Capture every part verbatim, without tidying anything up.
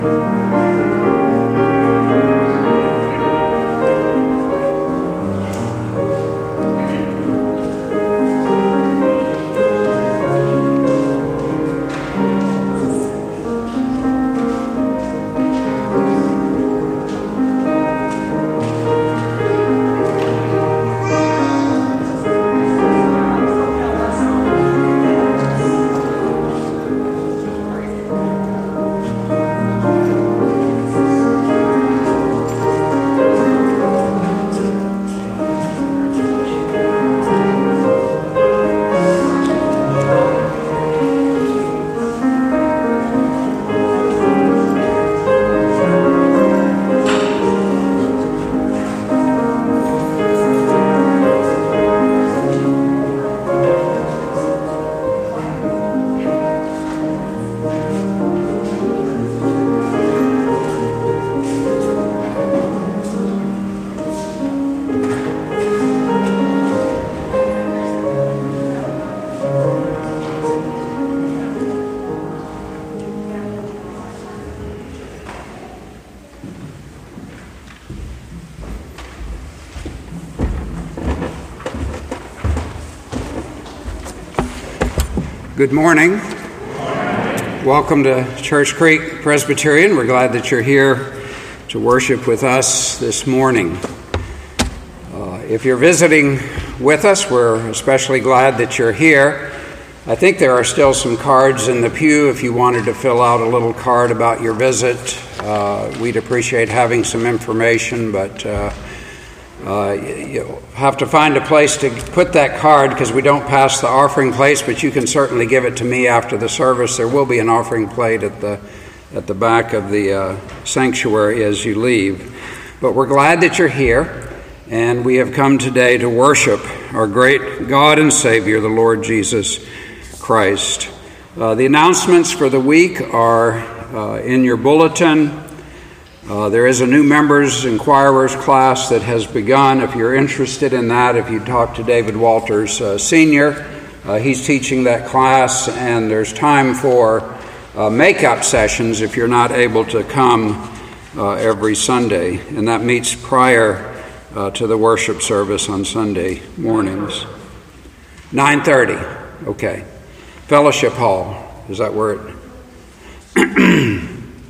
Good morning. Welcome to Church Creek Presbyterian. We're glad that you're here to worship with us this morning. Uh, if you're visiting with us, we're especially glad that you're here. I think there are still some cards in the pew if you wanted to fill out a little card about your visit. Uh, we'd appreciate having some information, but uh, Uh, you'll have to find a place to put that card because we don't pass the offering plates, but you can certainly give it to me after the service. There will be an offering plate at the at the back of the uh, sanctuary as you leave. But we're glad that you're here, and we have come today to worship our great God and Savior, the Lord Jesus Christ. Uh, the announcements for the week are uh, in your bulletin. Uh, there is a new members inquirers class that has begun. If you're interested in that, if you talk to David Walters uh, Senior, uh, he's teaching that class, and there's time for uh, makeup sessions if you're not able to come uh, every Sunday, and that meets prior uh, to the worship service on Sunday mornings. nine thirty, okay. Fellowship Hall, is that where it...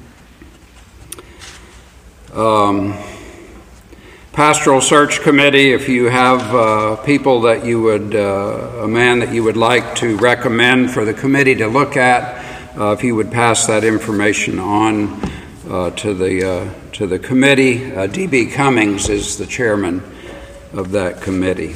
Um, Pastoral Search Committee, if you have uh, people that you would, uh, a man that you would like to recommend for the committee to look at, uh, if you would pass that information on uh, to the uh, to the committee. Uh, D B Cummings is the chairman of that committee.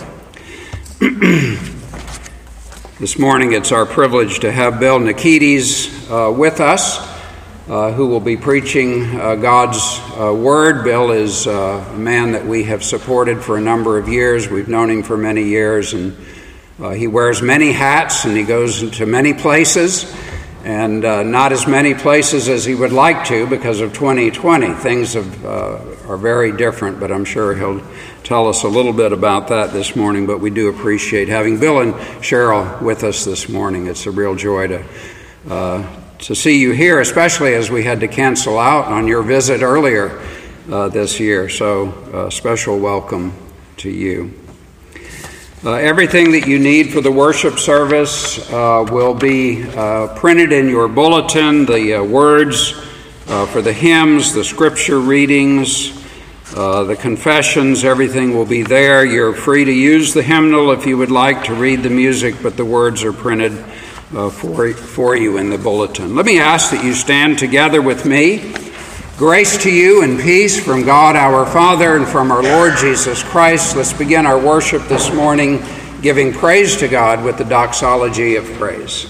This morning it's our privilege to have Bill Nikides uh, with us. Uh, who will be preaching uh, God's uh, Word. Bill is uh, a man that we have supported for a number of years. We've known him for many years, and uh, he wears many hats, and he goes into many places, and uh, not as many places as he would like to because of twenty twenty. Things have, uh, are very different, but I'm sure he'll tell us a little bit about that this morning, but we do appreciate having Bill and Cheryl with us this morning. It's a real joy to uh, to see you here, especially as we had to cancel out on your visit earlier uh, this year. So a uh, special welcome to you. Uh, everything that you need for the worship service uh, will be uh, printed in your bulletin. The uh, words uh, for the hymns, the scripture readings, uh, the confessions, everything will be there. You're free to use the hymnal if you would like to read the music, but the words are printed Uh, for, for you in the bulletin. Let me ask that you stand together with me. Grace to you and peace from God our Father and from our Lord Jesus Christ. Let's begin our worship this morning giving praise to God with the doxology of praise.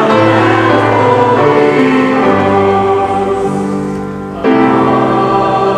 Oh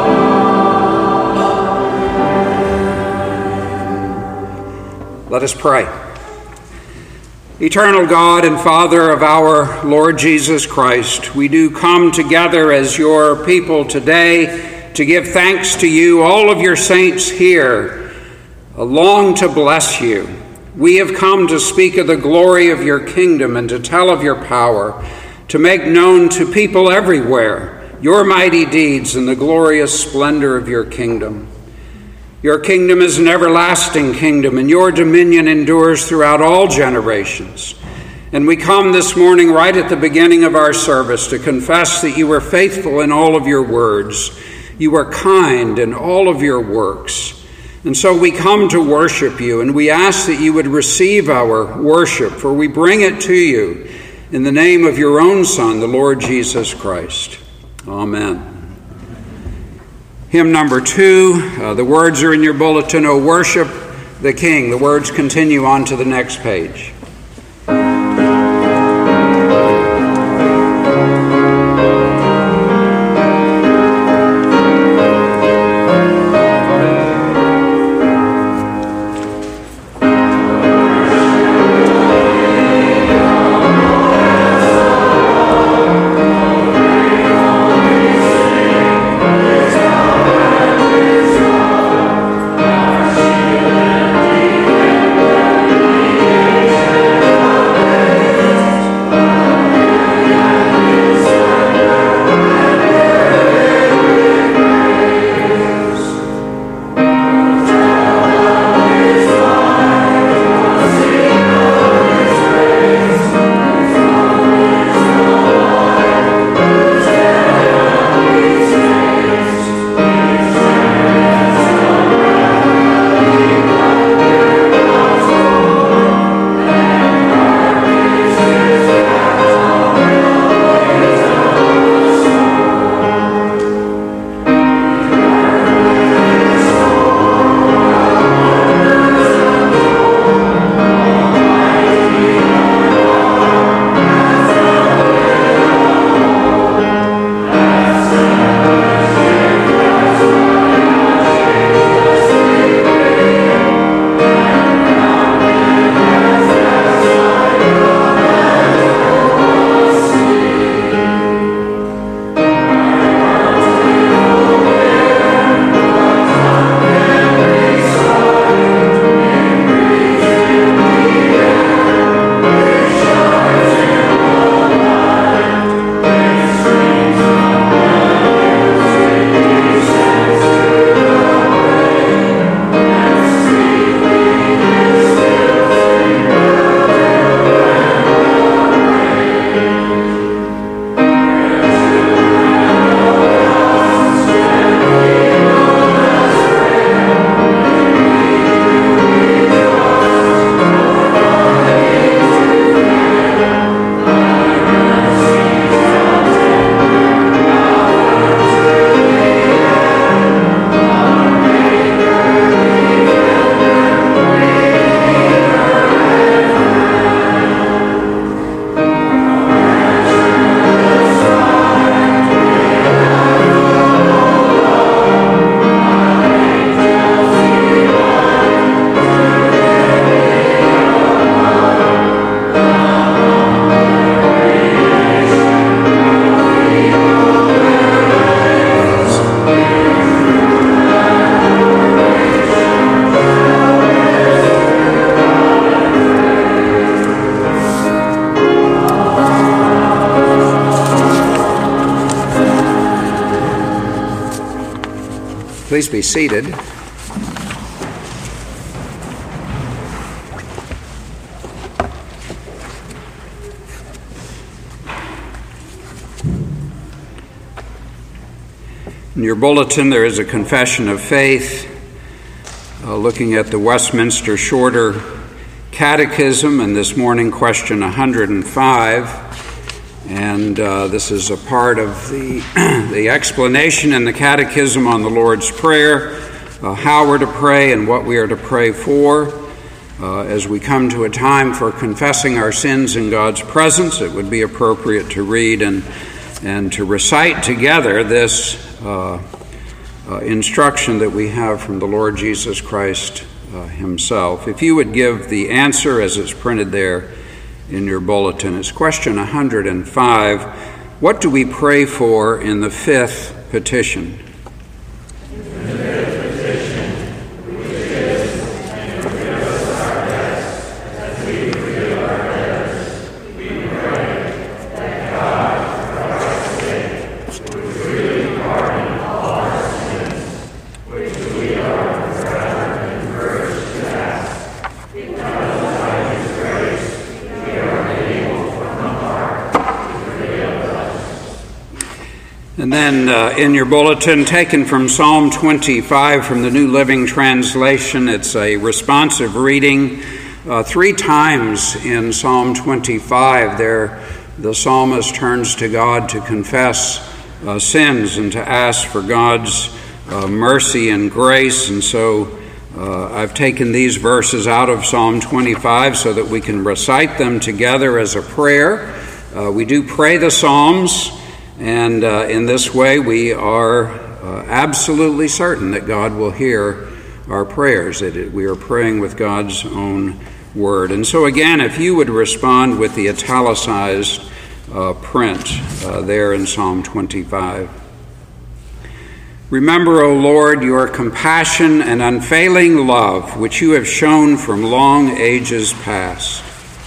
Let us pray. Eternal God and Father of our Lord Jesus Christ, we do come together as your people today to give thanks to you. All of your saints here long to bless you. We have come to speak of the glory of your kingdom and to tell of your power, to make known to people everywhere your mighty deeds and the glorious splendor of your kingdom. Your kingdom is an everlasting kingdom, and your dominion endures throughout all generations. And we come this morning right at the beginning of our service to confess that you are faithful in all of your words. You are kind in all of your works. And so we come to worship you, and we ask that you would receive our worship, for we bring it to you in the name of your own Son, the Lord Jesus Christ. Amen. Hymn number two, uh, the words are in your bulletin, O worship the King. The words continue on to the next page. Please be seated. In your bulletin, there is a confession of faith, uh, looking at the Westminster Shorter Catechism, and this morning, question one hundred five. And uh, this is a part of the, the explanation in the Catechism on the Lord's Prayer, uh, how we're to pray and what we are to pray for. Uh, as we come to a time for confessing our sins in God's presence, it would be appropriate to read and, and to recite together this uh, uh, instruction that we have from the Lord Jesus Christ uh, himself. If you would give the answer as it's printed there in your bulletin. It's question one hundred five. What do we pray for in the fifth petition? And then uh, in your bulletin, taken from Psalm twenty-five from the New Living Translation, it's a responsive reading. Uh, three times in Psalm twenty-five, there the psalmist turns to God to confess uh, sins and to ask for God's uh, mercy and grace. And so uh, I've taken these verses out of Psalm twenty-five so that we can recite them together as a prayer. Uh, we do pray the Psalms. And uh, in this way, we are uh, absolutely certain that God will hear our prayers, that it, we are praying with God's own word. And so again, if you would respond with the italicized uh, print uh, there in Psalm twenty-five. Remember, O Lord, your compassion and unfailing love, which you have shown from long ages past.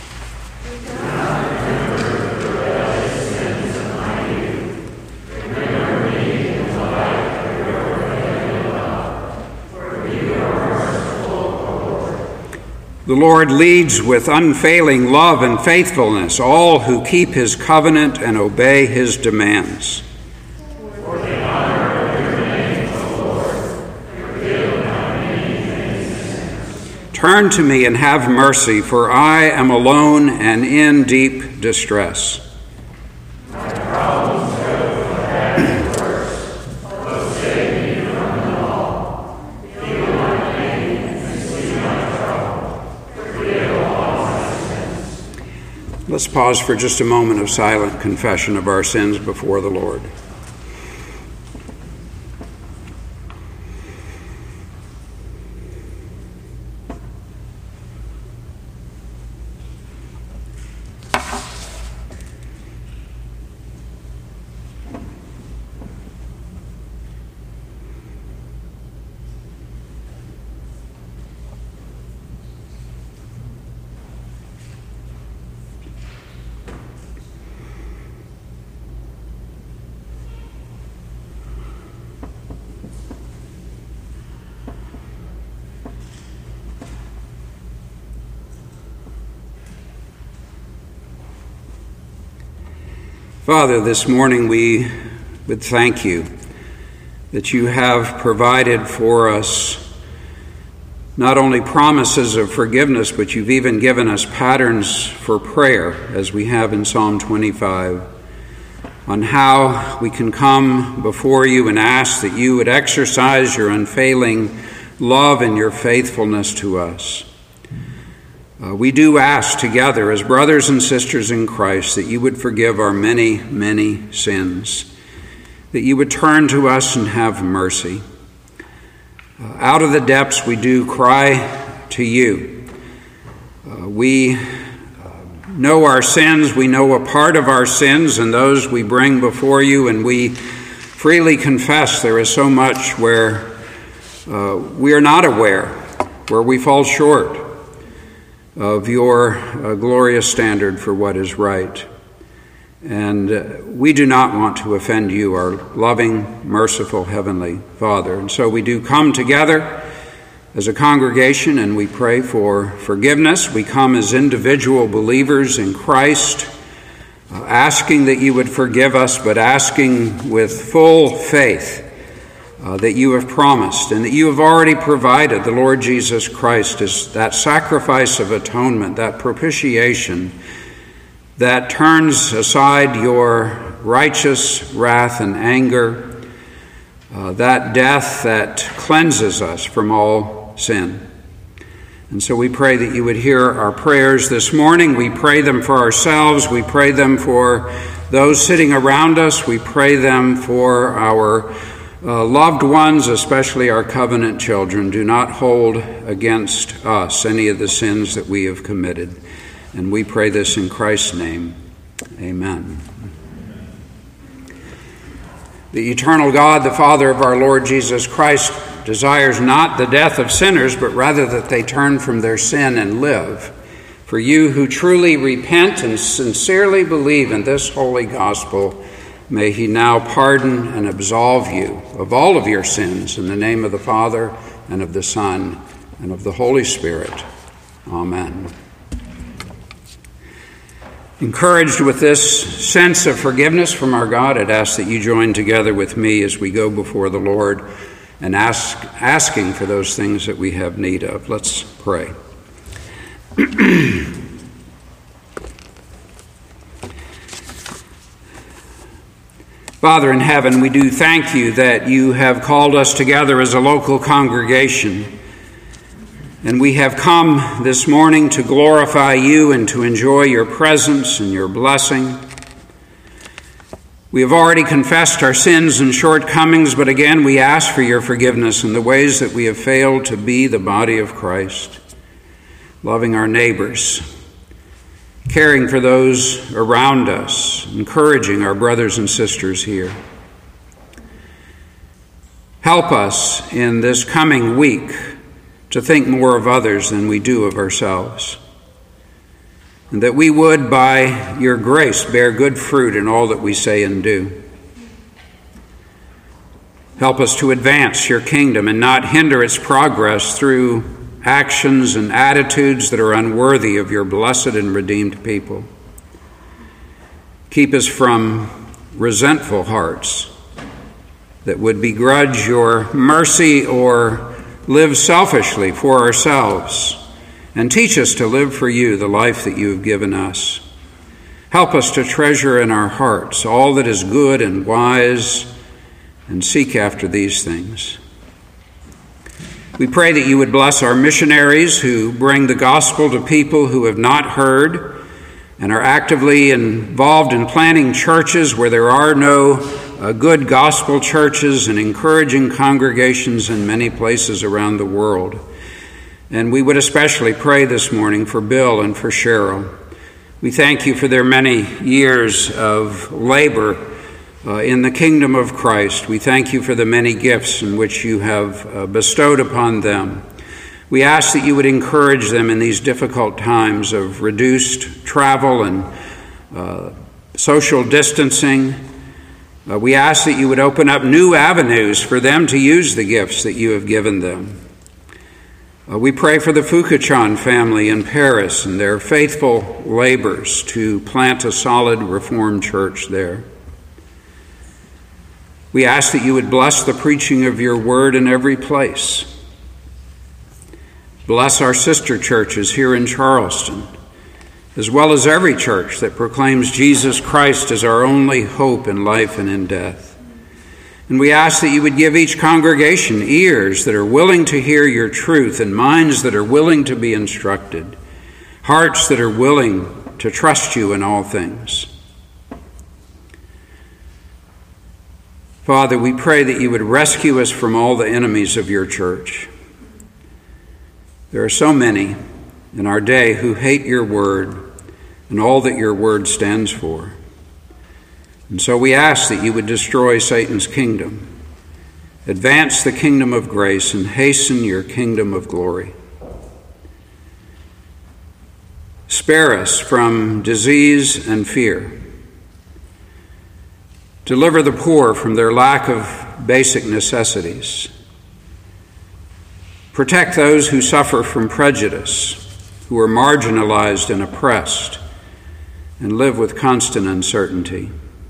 The Lord leads with unfailing love and faithfulness all who keep his covenant and obey his demands. For the honor of your name, O Lord, forgive my many sins. Turn to me and have mercy, for I am alone and in deep distress. My problems go from bad to worse, but save me from them all. Feel my pain and see my trouble. Let's pause for just a moment of silent confession of our sins before the Lord. Father, this morning we would thank you that you have provided for us not only promises of forgiveness, but you've even given us patterns for prayer, as we have in Psalm twenty-five, on how we can come before you and ask that you would exercise your unfailing love and your faithfulness to us. Uh, we do ask together as brothers and sisters in Christ that you would forgive our many, many sins, that you would turn to us and have mercy. Uh, out of the depths we do cry to you. Uh, we uh, know our sins, we know a part of our sins, and those we bring before you, and we freely confess there is so much where uh, we are not aware, where we fall short of your uh, glorious standard for what is right. And uh, we do not want to offend you, our loving, merciful Heavenly Father. And so we do come together as a congregation and we pray for forgiveness. We come as individual believers in Christ, uh, asking that you would forgive us, but asking with full faith Uh, that you have promised and that you have already provided. The Lord Jesus Christ is that sacrifice of atonement, that propitiation that turns aside your righteous wrath and anger, uh, that death that cleanses us from all sin. And so we pray that you would hear our prayers this morning. We pray them for ourselves. We pray them for those sitting around us. We pray them for our Uh, loved ones, especially our covenant children, do not hold against us any of the sins that we have committed. And we pray this in Christ's name. Amen. The eternal God, the Father of our Lord Jesus Christ, desires not the death of sinners, but rather that they turn from their sin and live. For you who truly repent and sincerely believe in this holy gospel, may he now pardon and absolve you of all of your sins in the name of the Father and of the Son and of the Holy Spirit. Amen. Encouraged with this sense of forgiveness from our God, I'd ask that you join together with me as we go before the Lord and ask, asking for those things that we have need of. Let's pray. Father in heaven, we do thank you that you have called us together as a local congregation. And we have come this morning to glorify you and to enjoy your presence and your blessing. We have already confessed our sins and shortcomings, but again we ask for your forgiveness in the ways that we have failed to be the body of Christ, loving our neighbors, caring for those around us, encouraging our brothers and sisters here. Help us in this coming week to think more of others than we do of ourselves, and that we would, by your grace, bear good fruit in all that we say and do. Help us to advance your kingdom and not hinder its progress through actions and attitudes that are unworthy of your blessed and redeemed people. Keep us from resentful hearts that would begrudge your mercy or live selfishly for ourselves, and teach us to live for you the life that you have given us. Help us to treasure in our hearts all that is good and wise, and seek after these things. We pray that you would bless our missionaries who bring the gospel to people who have not heard and are actively involved in planting churches where there are no uh, good gospel churches and encouraging congregations in many places around the world. And we would especially pray this morning for Bill and for Cheryl. We thank you for their many years of labor uh, in the kingdom of Christ. We thank you for the many gifts in which you have uh, bestowed upon them. We ask that you would encourage them in these difficult times of reduced travel and uh, social distancing. Uh, we ask that you would open up new avenues for them to use the gifts that you have given them. Uh, we pray for the Fukuchan family in Paris and their faithful labors to plant a solid Reformed church there. We ask that you would bless the preaching of your word in every place. Bless our sister churches here in Charleston, as well as every church that proclaims Jesus Christ as our only hope in life and in death. And we ask that you would give each congregation ears that are willing to hear your truth and minds that are willing to be instructed, hearts that are willing to trust you in all things. Father, we pray that you would rescue us from all the enemies of your church. There are so many in our day who hate your word and all that your word stands for. And so we ask that you would destroy Satan's kingdom, advance the kingdom of grace, and hasten your kingdom of glory. Spare us from disease and fear. Deliver the poor from their lack of basic necessities. Protect those who suffer from prejudice, who are marginalized and oppressed, and live with constant uncertainty.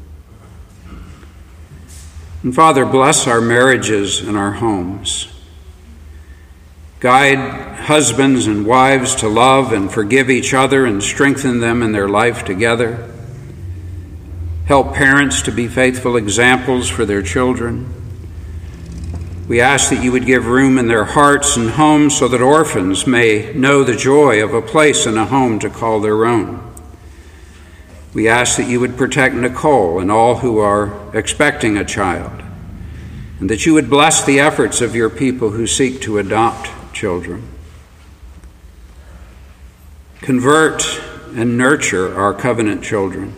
And Father, bless our marriages and our homes. Guide husbands and wives to love and forgive each other and strengthen them in their life together. Help parents to be faithful examples for their children. We ask that you would give room in their hearts and homes so that orphans may know the joy of a place and a home to call their own. We ask that you would protect Nicole and all who are expecting a child, and that you would bless the efforts of your people who seek to adopt children. Convert and nurture our covenant children.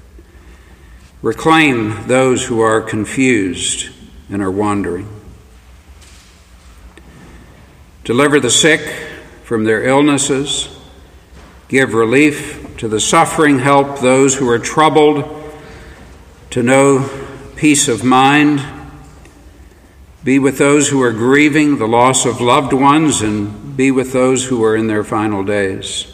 Reclaim those who are confused and are wandering. Deliver the sick from their illnesses. Give relief to the suffering. Help those who are troubled to know peace of mind. Be with those who are grieving the loss of loved ones, and be with those who are in their final days.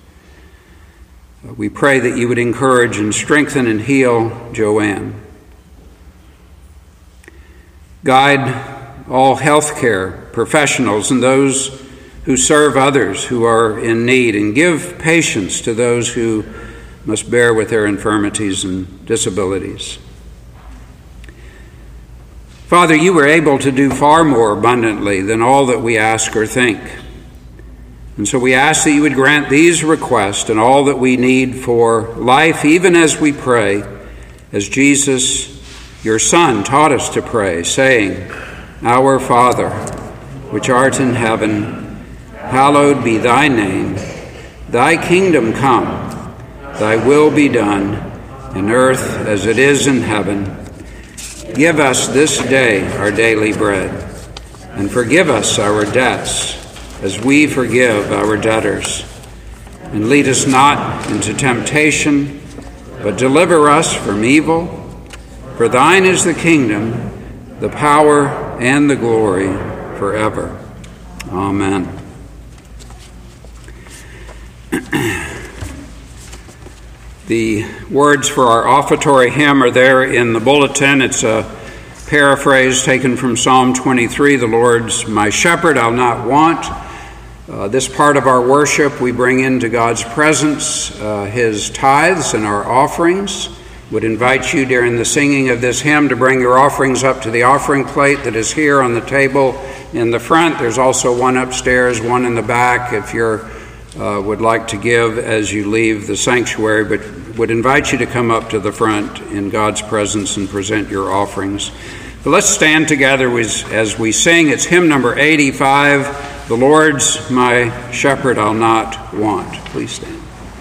We pray that you would encourage and strengthen and heal Joanne. Guide all healthcare professionals and those who serve others who are in need, and give patience to those who must bear with their infirmities and disabilities. Father, you were able to do far more abundantly than all that we ask or think. And so we ask that you would grant these requests and all that we need for life, even as we pray, as Jesus, your Son, taught us to pray, saying, Our Father, which art in heaven, hallowed be thy name. Thy kingdom come, thy will be done, in earth as it is in heaven. Give us this day our daily bread, and forgive us our debts, as we forgive our debtors. And lead us not into temptation, but deliver us from evil. For thine is the kingdom, the power, and the glory forever. Amen. The words for our offertory hymn are there in the bulletin. It's a paraphrase taken from Psalm twenty-three, the Lord's my shepherd, I'll not want. Uh, this part of our worship, we bring into God's presence uh, his tithes and our offerings. Would invite you during the singing of this hymn to bring your offerings up to the offering plate that is here on the table in the front. There's also one upstairs, one in the back if you're Uh, would like to give as you leave the sanctuary, but would invite you to come up to the front in God's presence and present your offerings. But let's stand together as, as we sing. It's hymn number eighty-five, The Lord's My Shepherd, I'll Not Want. Please stand.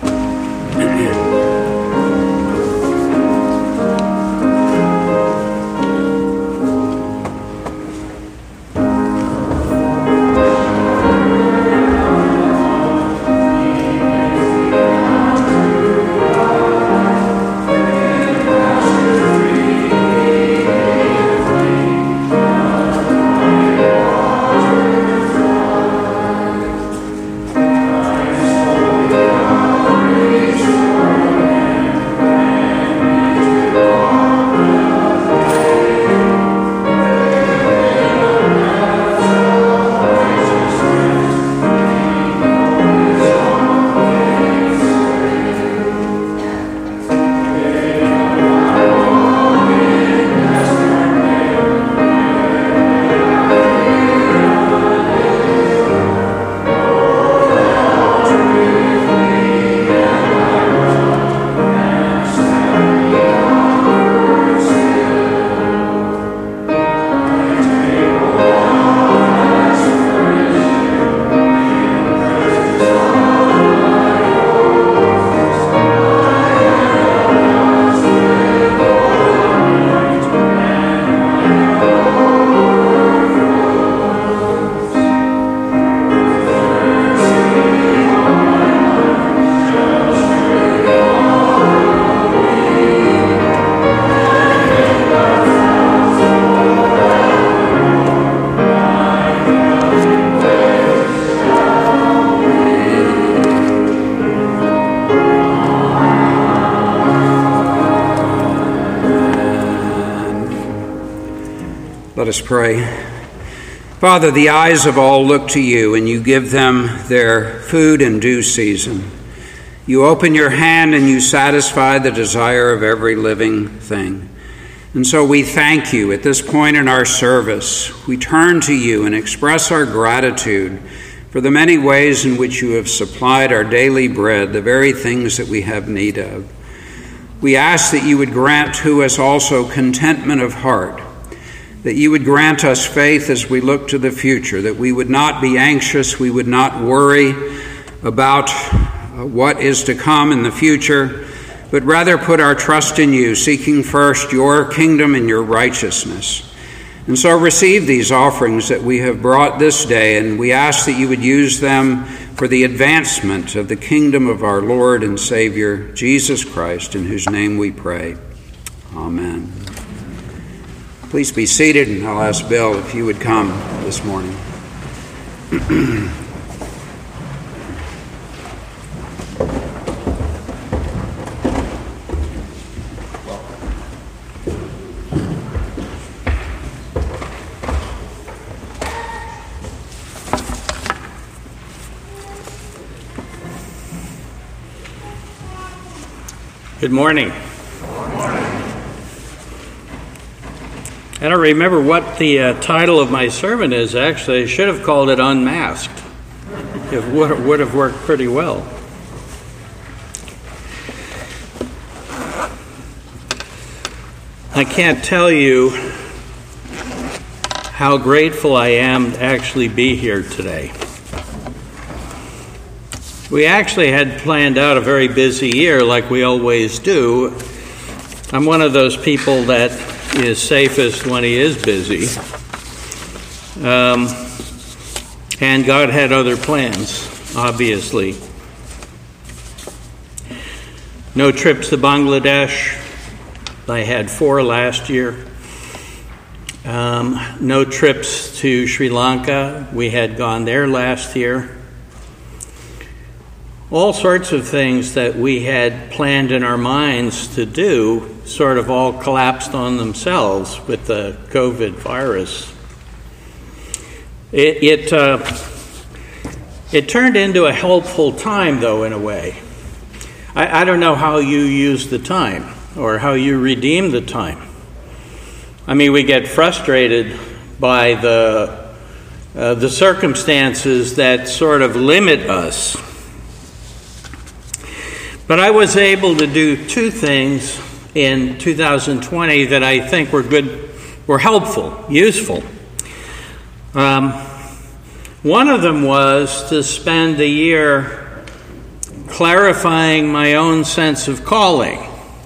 Let us pray. Father, the eyes of all look to you, and you give them their food in due season. You open your hand and you satisfy the desire of every living thing. And so we thank you at this point in our service. We turn to you and express our gratitude for the many ways in which you have supplied our daily bread, the very things that we have need of. We ask that you would grant to us also contentment of heart, that you would grant us faith as we look to the future, that we would not be anxious, we would not worry about what is to come in the future, but rather put our trust in you, seeking first your kingdom and your righteousness. And so receive these offerings that we have brought this day, and we ask that you would use them for the advancement of the kingdom of our Lord and Savior, Jesus Christ, in whose name we pray. Amen. Please be seated, and I'll ask Bill if you would come this morning. Good morning. I don't remember what the uh, title of my sermon is, actually. I should have called it Unmasked. It would, would have worked pretty well. I can't tell you how grateful I am to actually be here today. We actually had planned out a very busy year like we always do. I'm one of those people that is safest when he is busy. Um, and God had other plans, obviously. No trips to Bangladesh. I had four last year. Um, no trips to Sri Lanka. We had gone there last year. All sorts of things that we had planned in our minds to do sort of all collapsed on themselves with the COVID virus. It it, uh, it turned into a helpful time, though, in a way. I, I don't know how you use the time or how you redeem the time. I mean, we get frustrated by the uh, the circumstances that sort of limit us. But I was able to do two things in two thousand twenty that I think were good, were helpful, useful. Um, one of them was to spend the year clarifying my own sense of calling.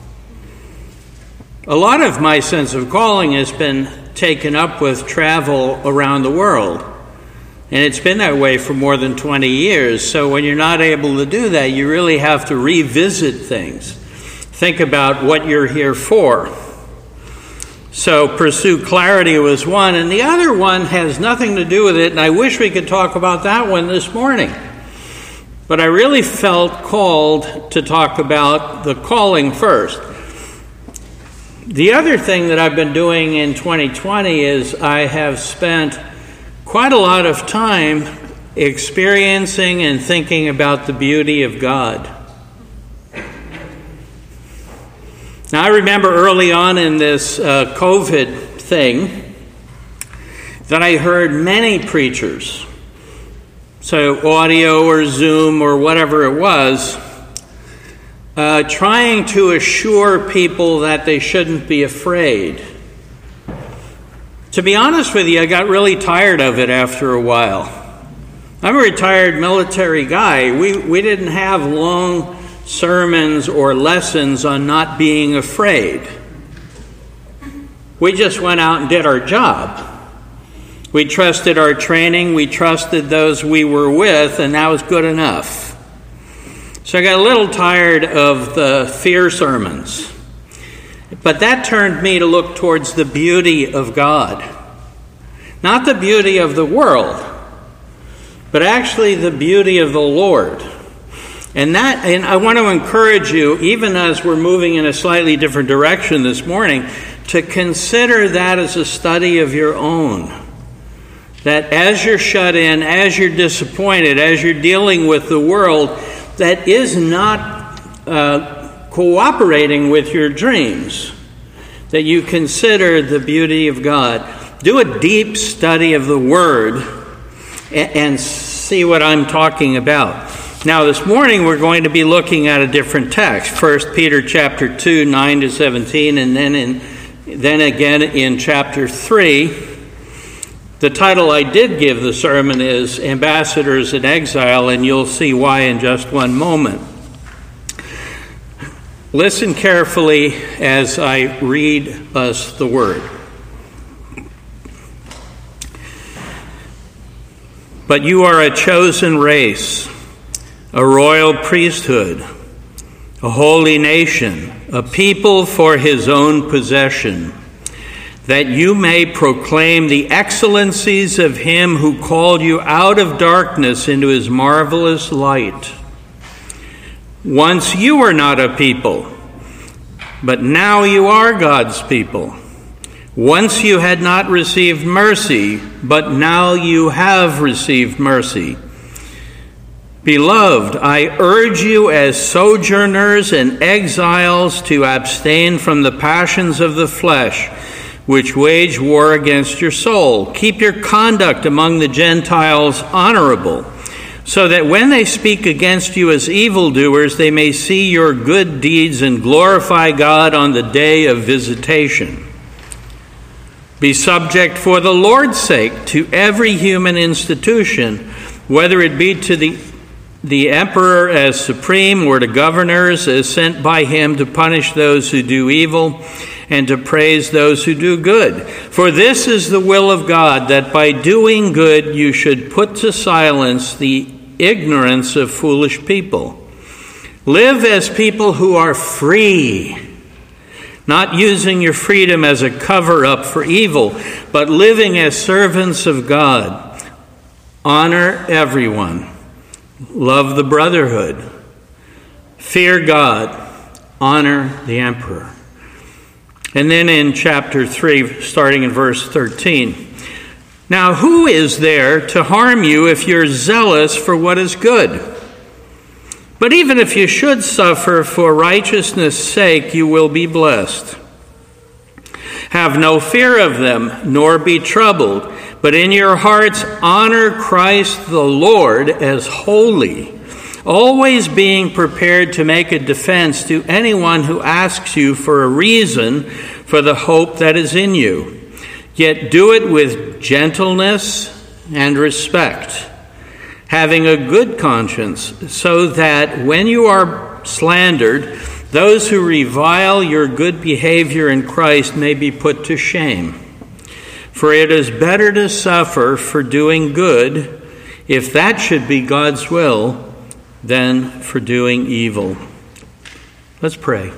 A lot of my sense of calling has been taken up with travel around the world. And it's been that way for more than twenty years. So when you're not able to do that, you really have to revisit things. Think about what you're here for. So pursue clarity was one. And the other one has nothing to do with it. And I wish we could talk about that one this morning. But I really felt called to talk about the calling first. The other thing that I've been doing in twenty twenty is I have spent quite a lot of time experiencing and thinking about the beauty of God. Now, I remember early on in this uh, COVID thing that I heard many preachers, so audio or Zoom or whatever it was, uh, trying to assure people that they shouldn't be afraid. To be honest with you, I got really tired of it after a while. I'm a retired military guy. We we didn't have long sermons or lessons on not being afraid. We just went out and did our job. We trusted our training, we trusted those we were with, and that was good enough. So I got a little tired of the fear sermons. But that turned me to look towards the beauty of God. Not the beauty of the world, but actually the beauty of the Lord. And that, and I want to encourage you, even as we're moving in a slightly different direction this morning, to consider that as a study of your own. That as you're shut in, as you're disappointed, as you're dealing with the world that is not uh, cooperating with your dreams, that you consider the beauty of God. Do a deep study of the Word and, and see what I'm talking about. Now, this morning we're going to be looking at a different text. First Peter chapter two, nine to seventeen, and then in Then again in chapter three, the title I did give the sermon is Ambassadors in Exile, and you'll see why in just one moment. Listen carefully as I read us the word. But you are a chosen race, a royal priesthood, a holy nation, a people for his own possession, that you may proclaim the excellencies of him who called you out of darkness into his marvelous light. Once you were not a people, but now you are God's people. Once you had not received mercy, but now you have received mercy. Beloved, I urge you as sojourners and exiles to abstain from the passions of the flesh, which wage war against your soul. Keep your conduct among the Gentiles honorable, so that when they speak against you as evildoers, they may see your good deeds and glorify God on the day of visitation. Be subject for the Lord's sake to every human institution, whether it be to the, the emperor as supreme or to governors as sent by him to punish those who do evil and to praise those who do good. For this is the will of God, that by doing good you should put to silence the ignorance of foolish people. Live as people who are free, not using your freedom as a cover-up for evil, but living as servants of God. Honor everyone. Love the brotherhood. Fear God. Honor the emperor. And then in chapter three, starting in verse thirteen, now who is there to harm you if you're zealous for what is good? But even if you should suffer for righteousness' sake, you will be blessed. Have no fear of them, nor be troubled, but in your hearts honor Christ the Lord as holy, always being prepared to make a defense to anyone who asks you for a reason for the hope that is in you. Yet do it with gentleness and respect, having a good conscience, so that when you are slandered, those who revile your good behavior in Christ may be put to shame. For it is better to suffer for doing good, if that should be God's will, than for doing evil. Let's pray.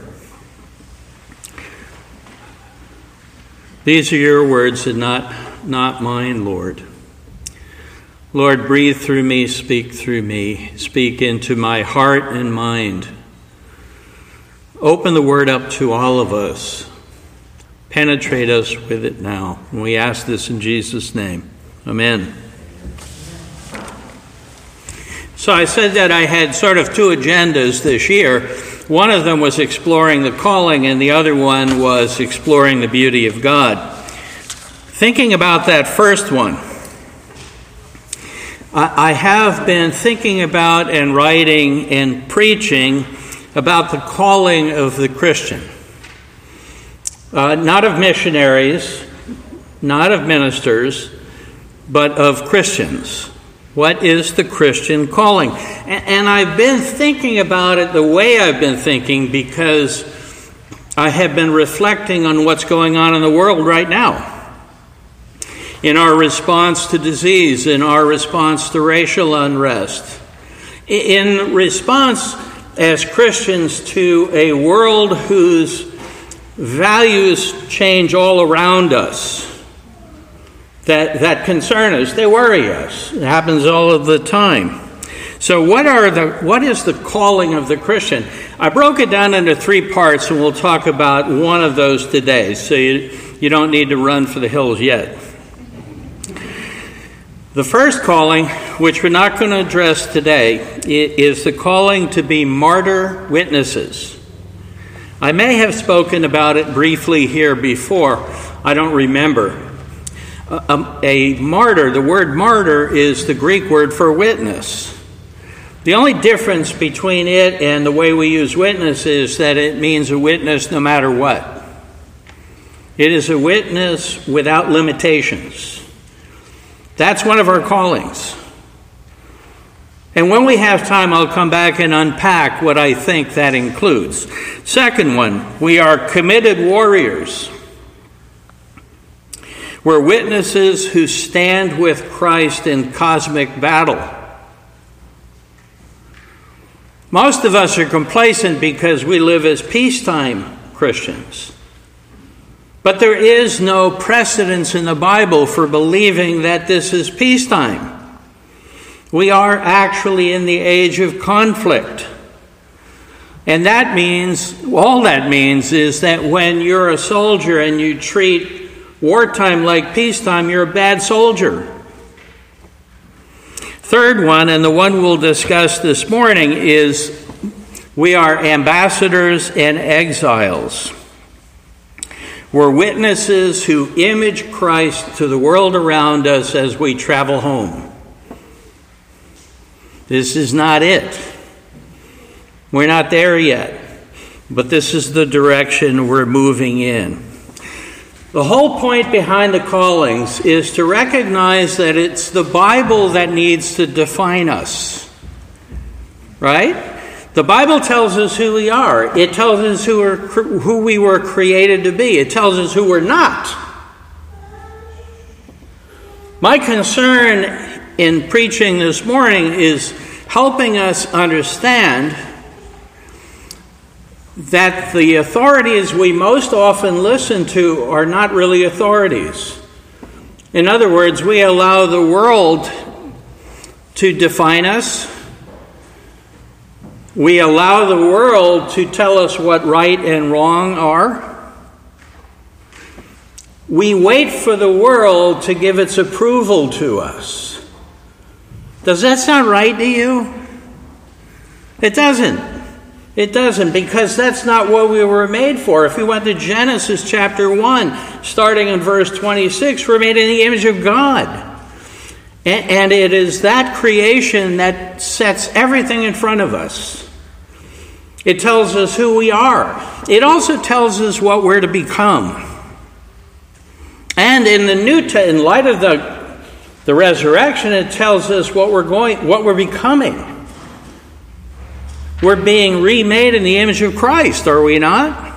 These are your words and not, not mine, Lord. Lord, breathe through me, speak through me, speak into my heart and mind. Open the word up to all of us. Penetrate us with it now. And we ask this in Jesus' name. Amen. So I said that I had sort of two agendas this year. One of them was exploring the calling, and the other one was exploring the beauty of God. Thinking about that first one, I have been thinking about and writing and preaching about the calling of the Christian. Uh, not of missionaries, not of ministers, but of Christians. What is the Christian calling? And, and I've been thinking about it the way I've been thinking because I have been reflecting on what's going on in the world right now. In our response to disease, in our response to racial unrest, in response as Christians to a world whose values change all around us, that, that concern us, they worry us. It happens all of the time. So what are the what is the calling of the Christian? I broke it down into three parts, and we'll talk about one of those today, so you, you don't need to run for the hills yet. The first calling, which we're not going to address today, is the calling to be martyr witnesses. I may have spoken about it briefly here before. I don't remember. A, a martyr, the word martyr is the Greek word for witness. The only difference between it and the way we use witness is that it means a witness no matter what. It is a witness without limitations. That's one of our callings. And when we have time, I'll come back and unpack what I think that includes. Second one, we are committed warriors. We're witnesses who stand with Christ in cosmic battle. Most of us are complacent because we live as peacetime Christians. But there is no precedence in the Bible for believing that this is peacetime. We are actually in the age of conflict. And that means, all that means is that when you're a soldier and you treat wartime like peacetime, you're a bad soldier. Third one, and the one we'll discuss this morning, is we are ambassadors and exiles. We're witnesses who image Christ to the world around us as we travel home. This is not it. We're not there yet, but this is the direction we're moving in. The whole point behind the callings is to recognize that it's the Bible that needs to define us. Right? The Bible tells us who we are. It tells us who, are, who we were created to be. It tells us who we're not. My concern in preaching this morning is helping us understand that the authorities we most often listen to are not really authorities. In other words, we allow the world to define us. We allow the world to tell us what right and wrong are. We wait for the world to give its approval to us. Does that sound right to you? It doesn't. It doesn't, because that's not what we were made for. If we went to Genesis chapter one, starting in verse twenty-six, we're made in the image of God. And it is that creation that sets everything in front of us. It tells us who we are. It also tells us what we're to become. And in the New Testament, in light of the the resurrection, it tells us what we're going, what we're becoming. We're being remade in the image of Christ, are we not?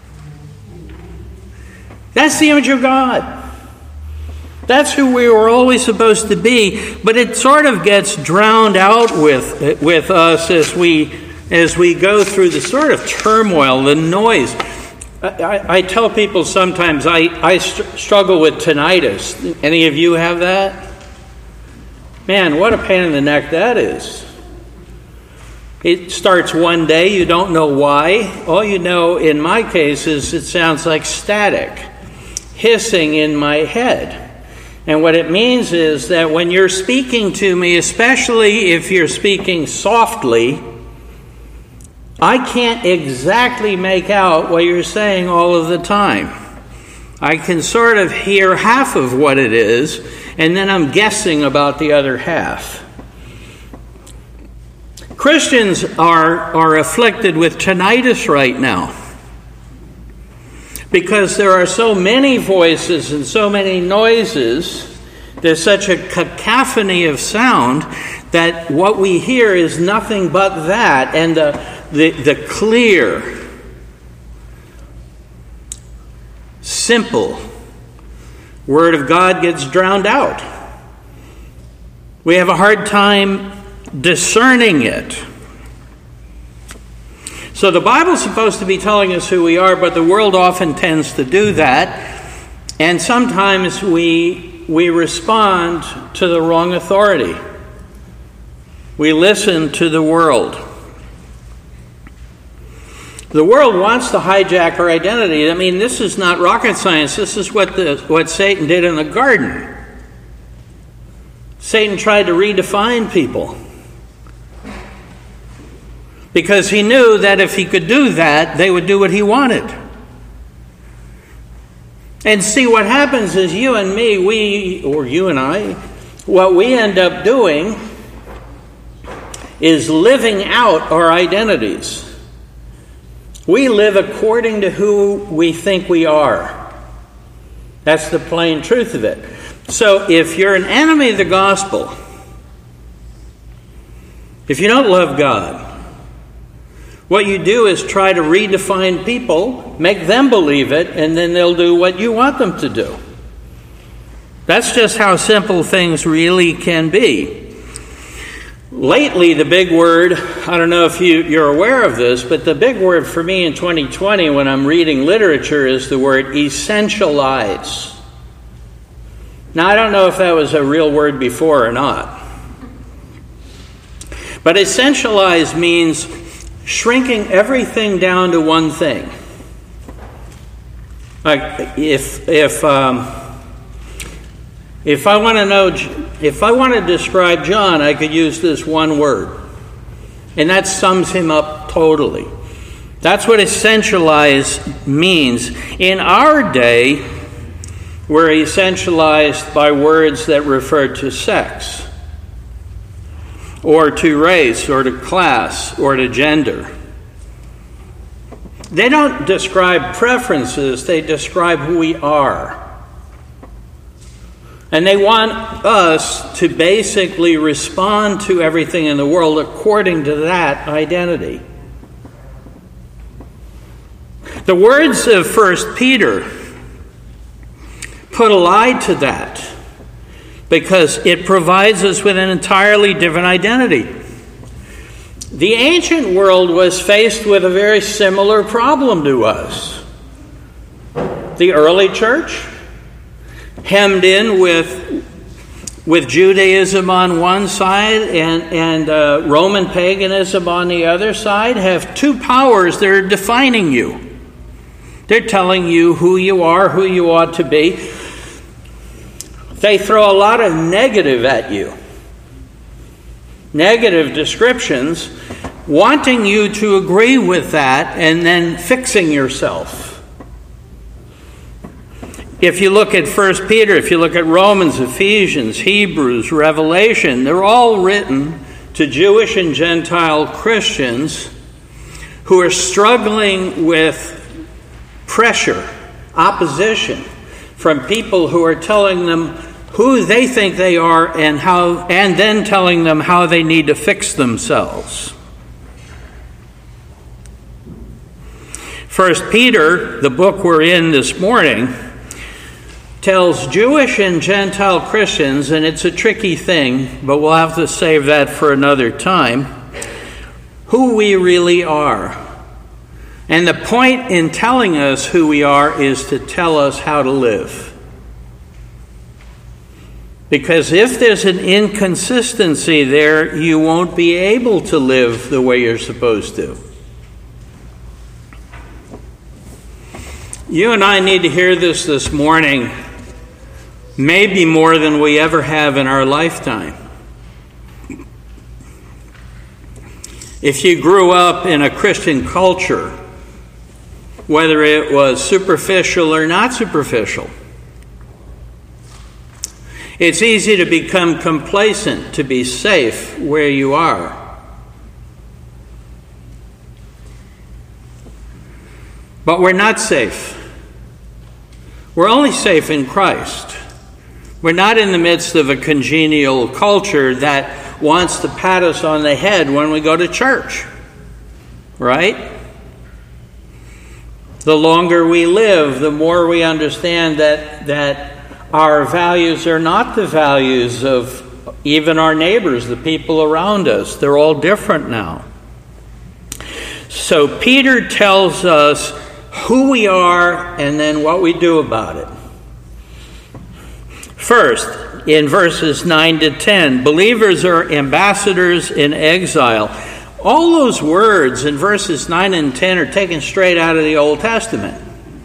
That's the image of God. That's who we were always supposed to be, but it sort of gets drowned out with with us as we as we go through the sort of turmoil, the noise. I, I tell people sometimes I, I st- struggle with tinnitus. Any of you have that? Man, what a pain in the neck that is. It starts one day, you don't know why. All you know, in my case, is it sounds like static, hissing in my head. And what it means is that when you're speaking to me, especially if you're speaking softly, I can't exactly make out what you're saying all of the time. I can sort of hear half of what it is, and then I'm guessing about the other half. Christians are, are afflicted with tinnitus right now because there are so many voices and so many noises. There's such a cacophony of sound that what we hear is nothing but that, and the the, the clear, simple Word of God gets drowned out. We have a hard time discerning it. So the Bible's supposed to be telling us who we are, but the world often tends to do that. And sometimes we we respond to the wrong authority. We listen to the world. The world wants to hijack our identity. I mean, this is not rocket science. This is what the what Satan did in the garden. Satan tried to redefine people because he knew that if he could do that, they would do what he wanted. And see, what happens is you and me, we, or you and I, what we end up doing is living out our identities. We live according to who we think we are. That's the plain truth of it. So if you're an enemy of the gospel, if you don't love God, what you do is try to redefine people, make them believe it, and then they'll do what you want them to do. That's just how simple things really can be. Lately, the big word, I don't know if you, you're aware of this, but the big word for me in twenty twenty when I'm reading literature is the word essentialize. Now, I don't know if that was a real word before or not. But essentialize means shrinking everything down to one thing. Like if if um, if I want to know if I want to describe John, I could use this one word, and that sums him up totally. That's what essentialize means. In our day, we're essentialized by words that refer to sex, or to race, or to class, or to gender. They don't describe preferences, they describe who we are. And they want us to basically respond to everything in the world according to that identity. The words of First Peter put a lie to that, because it provides us with an entirely different identity. The ancient world was faced with a very similar problem to us. The early church, hemmed in with, with Judaism on one side and, and uh, Roman paganism on the other side, have two powers that are defining you. They're telling you who you are, who you ought to be. They throw a lot of negative at you. Negative descriptions, wanting you to agree with that and then fixing yourself. If you look at First Peter, if you look at Romans, Ephesians, Hebrews, Revelation, they're all written to Jewish and Gentile Christians who are struggling with pressure, opposition from people who are telling them who they think they are and how, and then telling them how they need to fix themselves. First Peter, the book we're in this morning, tells Jewish and Gentile Christians, and it's a tricky thing, but we'll have to save that for another time, who we really are. And the point in telling us who we are is to tell us how to live. Because if there's an inconsistency there, you won't be able to live the way you're supposed to. You and I need to hear this this morning, maybe more than we ever have in our lifetime. If you grew up in a Christian culture, whether it was superficial or not superficial, it's easy to become complacent, to be safe where you are. But we're not safe. We're only safe in Christ. We're not in the midst of a congenial culture that wants to pat us on the head when we go to church. Right? The longer we live, the more we understand that, that our values are not the values of even our neighbors, the people around us. They're all different now. So Peter tells us who we are and then what we do about it. First, in verses nine to ten, believers are ambassadors in exile. All those words in verses nine and ten are taken straight out of the Old Testament.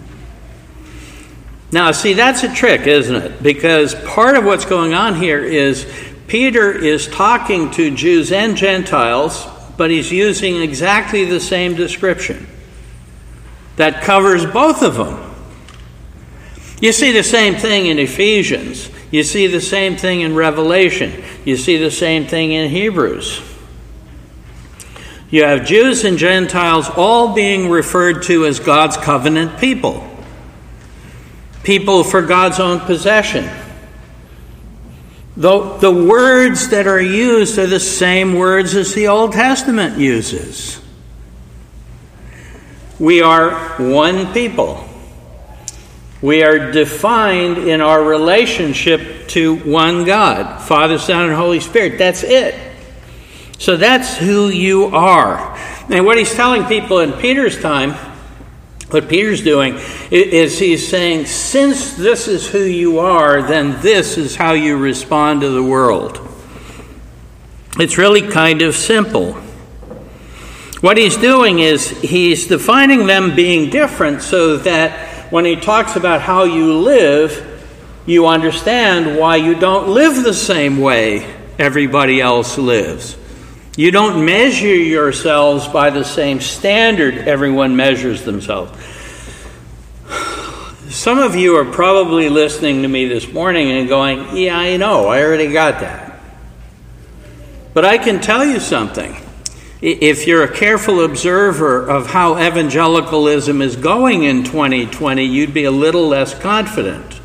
Now, see, that's a trick, isn't it? Because part of what's going on here is Peter is talking to Jews and Gentiles, but he's using exactly the same description that covers both of them. You see the same thing in Ephesians. You see the same thing in Revelation. You see the same thing in Hebrews. You have Jews and Gentiles all being referred to as God's covenant people. people for God's own possession. The, the words that are used are the same words as the Old Testament uses. We are one people. We are defined in our relationship to one God, Father, Son, and Holy Spirit. That's it. So that's who you are. And what he's telling people in Peter's time, what Peter's doing, is he's saying, since this is who you are, then this is how you respond to the world. It's really kind of simple. What he's doing is he's defining them being different so that when he talks about how you live, you understand why you don't live the same way everybody else lives. You don't measure yourselves by the same standard everyone measures themselves. Some of you are probably listening to me this morning and going, yeah, I know, I already got that. But I can tell you something. If you're a careful observer of how evangelicalism is going in twenty twenty, you'd be a little less confident.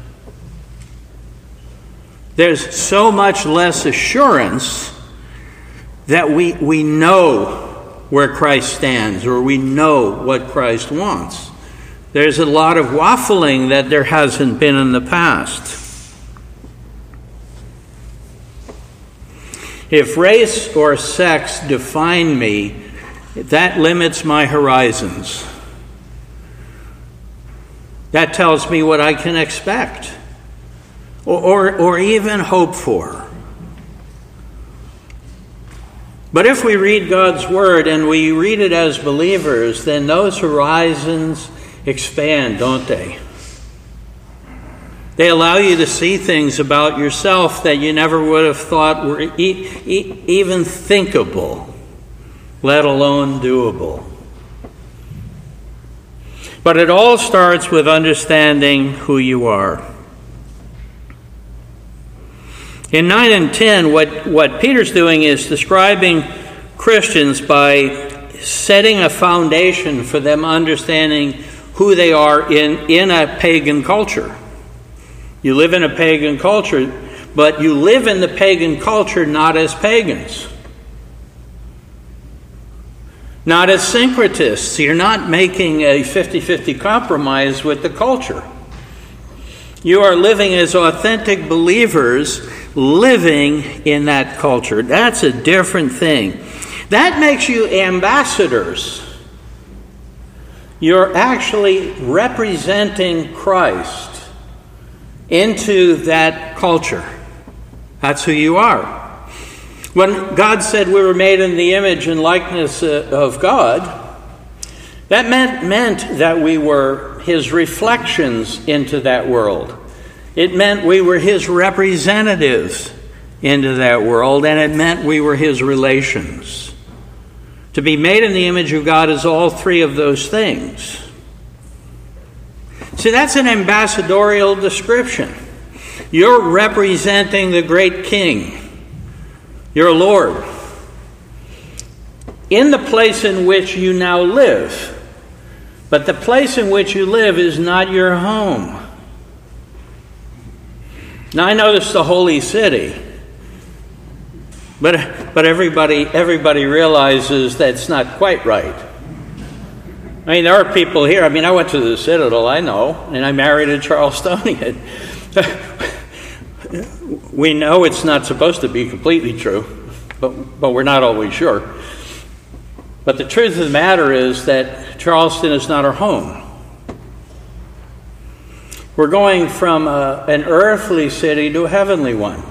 There's so much less assurance that we, we know where Christ stands, or we know what Christ wants. There's a lot of waffling that there hasn't been in the past. If race or sex define me, that limits my horizons. That tells me what I can expect, or, or, or even hope for. But if we read God's Word and we read it as believers, then those horizons expand, don't they? They allow you to see things about yourself that you never would have thought were e- e- even thinkable, let alone doable. But it all starts with understanding who you are. In nine and ten, what, what Peter's doing is describing Christians by setting a foundation for them understanding who they are in, in a pagan culture. You live in a pagan culture, but you live in the pagan culture not as pagans. Not as syncretists. You're not making a fifty-fifty compromise with the culture. You are living as authentic believers, living in that culture. That's a different thing. That makes you ambassadors. You're actually representing Christ into that culture. That's who you are. When God said we were made in the image and likeness of God, that meant, meant that we were His reflections into that world. It meant we were His representatives into that world, and it meant we were His relations. To be made in the image of God is all three of those things. See, that's an ambassadorial description. You're representing the great King, your Lord, in the place in which you now live. But the place in which you live is not your home. Now, I know this is the holy city, but but everybody everybody realizes that's not quite right. I mean, there are people here. I mean, I went to the Citadel, I know, and I married a Charlestonian. We know it's not supposed to be completely true, but but we're not always sure. But the truth of the matter is that Charleston is not our home. We're going from a, an earthly city to a heavenly one.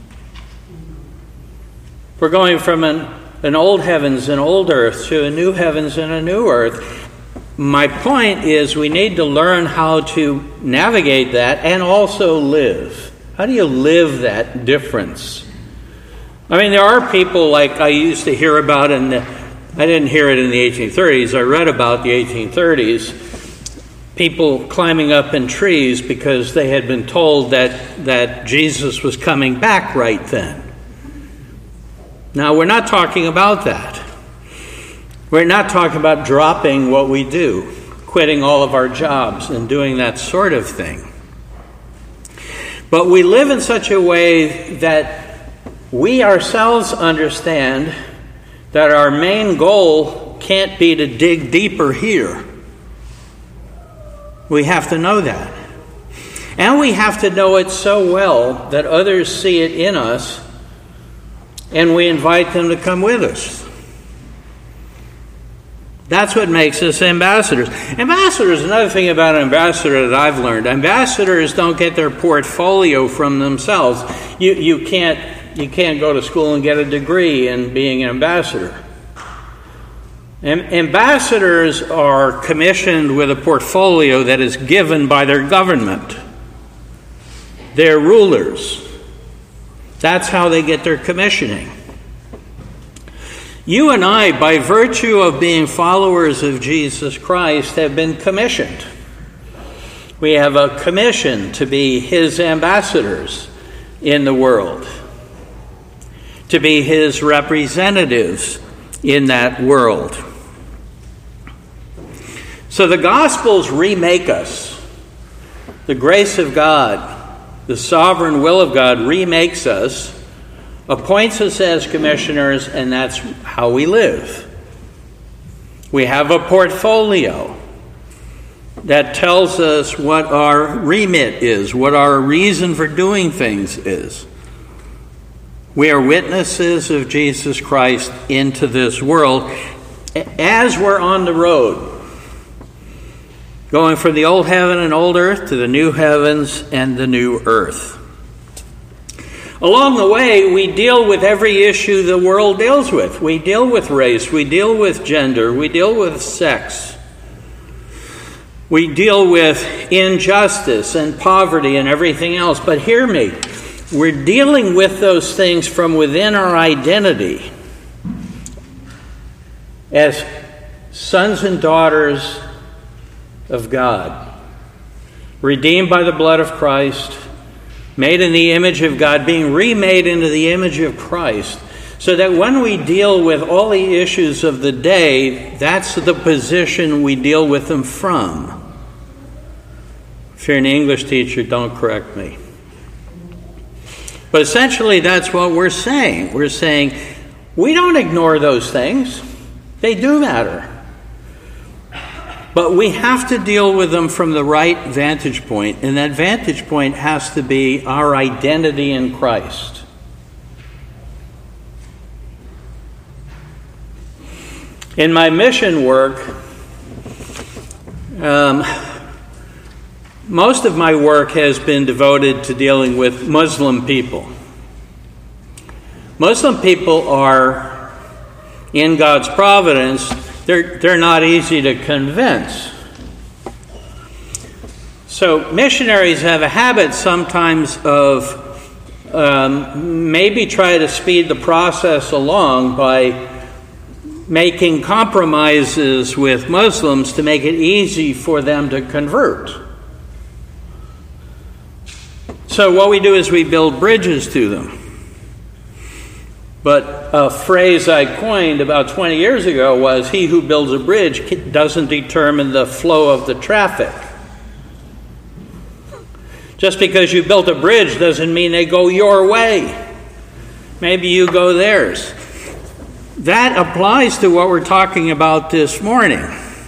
We're going from an, an old heavens and old earth to a new heavens and a new earth. My point is we need to learn how to navigate that and also live. How do you live that difference? I mean, there are people like I used to hear about in the, I didn't hear it in the eighteen thirties, I read about the eighteen thirties, people climbing up in trees because they had been told that, that Jesus was coming back right then. Now, we're not talking about that. We're not talking about dropping what we do, quitting all of our jobs and doing that sort of thing. But we live in such a way that we ourselves understand that our main goal can't be to dig deeper here. We have to know that. And we have to know it so well that others see it in us and we invite them to come with us. That's what makes us ambassadors. Ambassadors, another thing about an ambassador that I've learned, ambassadors don't get their portfolio from themselves. You you can't you can't go to school and get a degree in being an ambassador. Am- ambassadors are commissioned with a portfolio that is given by their government, their rulers. That's how they get their commissioning. You and I, by virtue of being followers of Jesus Christ, have been commissioned. We have a commission to be His ambassadors in the world, to be His representatives in that world. So the Gospels remake us. The grace of God, the sovereign will of God remakes us, appoints us as commissioners, and that's how we live. We have a portfolio that tells us what our remit is, what our reason for doing things is. We are witnesses of Jesus Christ into this world as we're on the road, going from the old heaven and old earth to the new heavens and the new earth. Along the way, we deal with every issue the world deals with. We deal with race, we deal with gender, we deal with sex. We deal with injustice and poverty and everything else. But hear me, we're dealing with those things from within our identity as sons and daughters of God, redeemed by the blood of Christ, made in the image of God, being remade into the image of Christ, so that when we deal with all the issues of the day, that's the position we deal with them from. If you're an English teacher, don't correct me. But essentially, that's what we're saying. We're saying, we don't ignore those things. They do matter. But we have to deal with them from the right vantage point, and that vantage point has to be our identity in Christ. In my mission work, um, most of my work has been devoted to dealing with Muslim people. Muslim people are, in God's providence, They're, they're not easy to convince. So missionaries have a habit sometimes of um, maybe try to speed the process along by making compromises with Muslims to make it easy for them to convert. So what we do is we build bridges to them. But a phrase I coined about twenty years ago was, he who builds a bridge doesn't determine the flow of the traffic. Just because you built a bridge doesn't mean they go your way. Maybe you go theirs. That applies to what we're talking about this morning.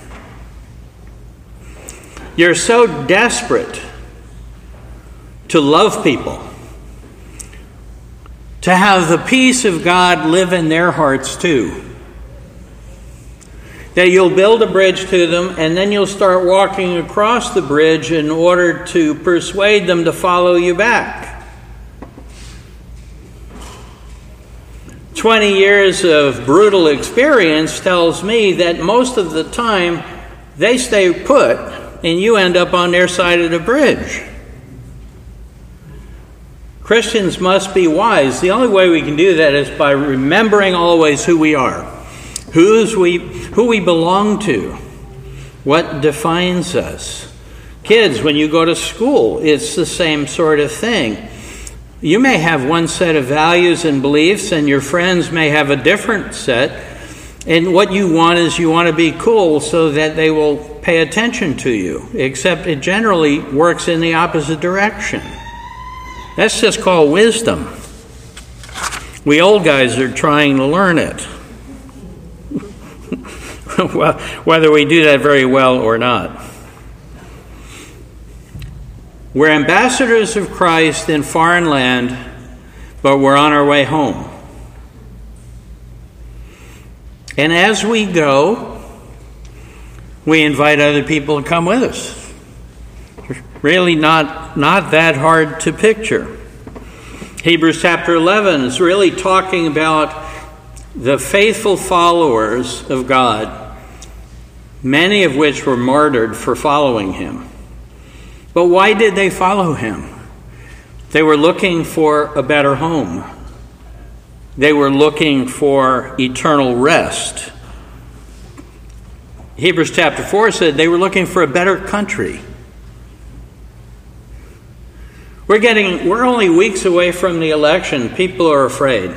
You're so desperate to love people, to have the peace of God live in their hearts too, that you'll build a bridge to them, and then you'll start walking across the bridge in order to persuade them to follow you back. Twenty years of brutal experience tells me that most of the time they stay put and you end up on their side of the bridge. Christians must be wise. The only way we can do that is by remembering always who we are, who's we, who we belong to, what defines us. Kids, when you go to school, it's the same sort of thing. You may have one set of values and beliefs, and your friends may have a different set. And what you want is you want to be cool so that they will pay attention to you, except it generally works in the opposite direction. That's just called wisdom. We old guys are trying to learn it. Well, whether we do that very well or not. We're ambassadors of Christ in foreign land, but we're on our way home. And as we go, we invite other people to come with us. Really not, not that hard to picture. Hebrews chapter eleven is really talking about the faithful followers of God, many of which were martyred for following him. But why did they follow him? They were looking for a better home. They were looking for eternal rest. Hebrews chapter four said they were looking for a better country. We're getting, we're only weeks away from the election. People are afraid.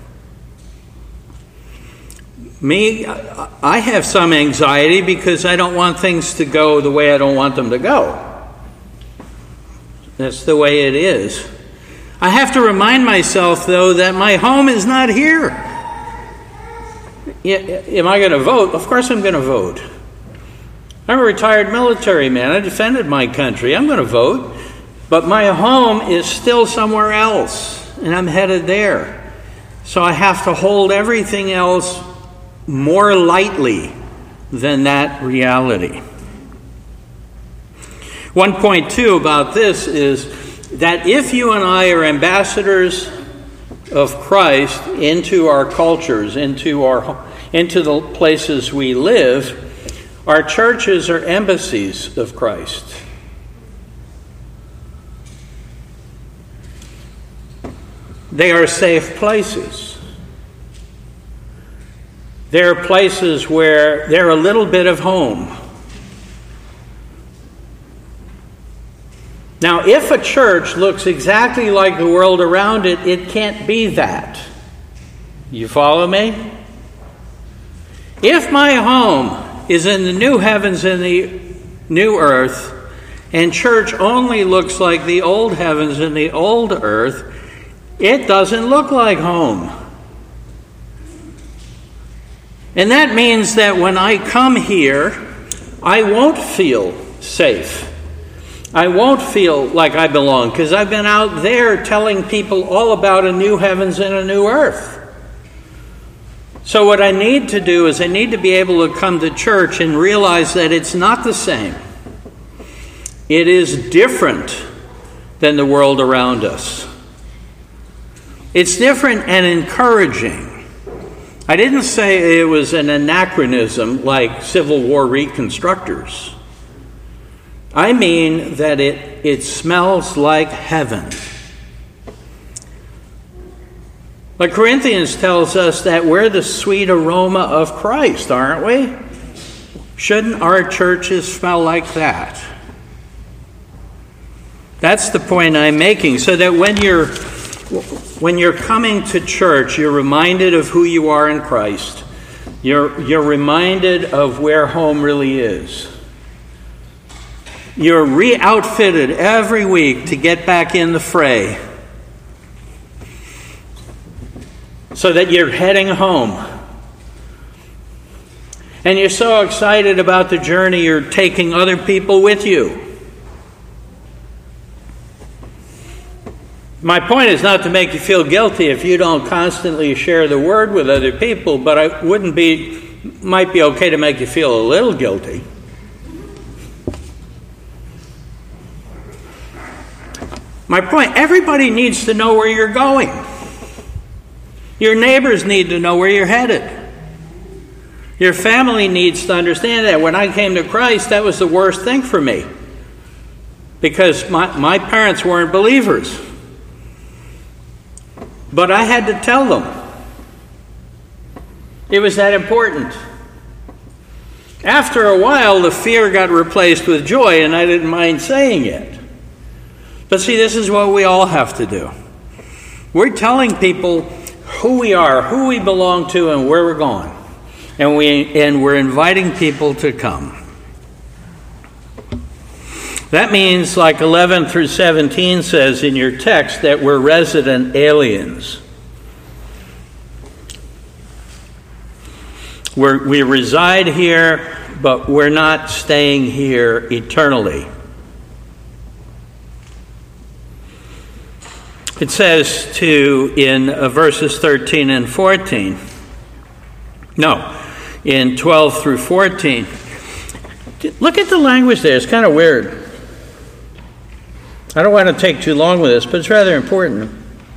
Me, I have some anxiety because I don't want things to go the way I don't want them to go. That's the way it is. I have to remind myself, though, that my home is not here. Am I going to vote? Of course I'm going to vote. I'm a retired military man. I defended my country. I'm going to vote. But my home is still somewhere else, and I'm headed there. So I have to hold everything else more lightly than that reality. One point, too, about this is that if you and I are ambassadors of Christ into our cultures, into our into the places we live, our churches are embassies of Christ. They are safe places. They're places where they're a little bit of home. Now, if a church looks exactly like the world around it, it can't be that. You follow me? If my home is in the new heavens and the new earth, and church only looks like the old heavens and the old earth, it doesn't look like home. And that means that when I come here, I won't feel safe. I won't feel like I belong, because I've been out there telling people all about a new heavens and a new earth. So what I need to do is I need to be able to come to church and realize that it's not the same. It is different than the world around us. It's different and encouraging. I didn't say it was an anachronism like Civil War reconstructors. I mean that it, it smells like heaven. But Corinthians tells us that we're the sweet aroma of Christ, aren't we? Shouldn't our churches smell like that? That's the point I'm making, so that when you're when you're coming to church, you're reminded of who you are in Christ. You're you're reminded of where home really is. You're re-outfitted every week to get back in the fray, so that you're heading home. And you're so excited about the journey, you're taking other people with you. My point is not to make you feel guilty if you don't constantly share the word with other people, but I wouldn't be, might be okay to make you feel a little guilty. My point, everybody needs to know where you're going. Your neighbors need to know where you're headed. Your family needs to understand that. When I came to Christ, that was the worst thing for me, because my, my parents weren't believers. But I had to tell them. It was that important. After a while, the fear got replaced with joy, and I didn't mind saying it. But see, this is what we all have to do. We're telling people who we are, who we belong to, and where we're going. And we and we're inviting people to come. That means, like eleven through seventeen says in your text, that we're resident aliens. We're, we reside here, but we're not staying here eternally. It says, too, in uh, verses thirteen and fourteen, no, in twelve through fourteen, look at the language there. It's kind of weird. I don't want to take too long with this, but it's rather important.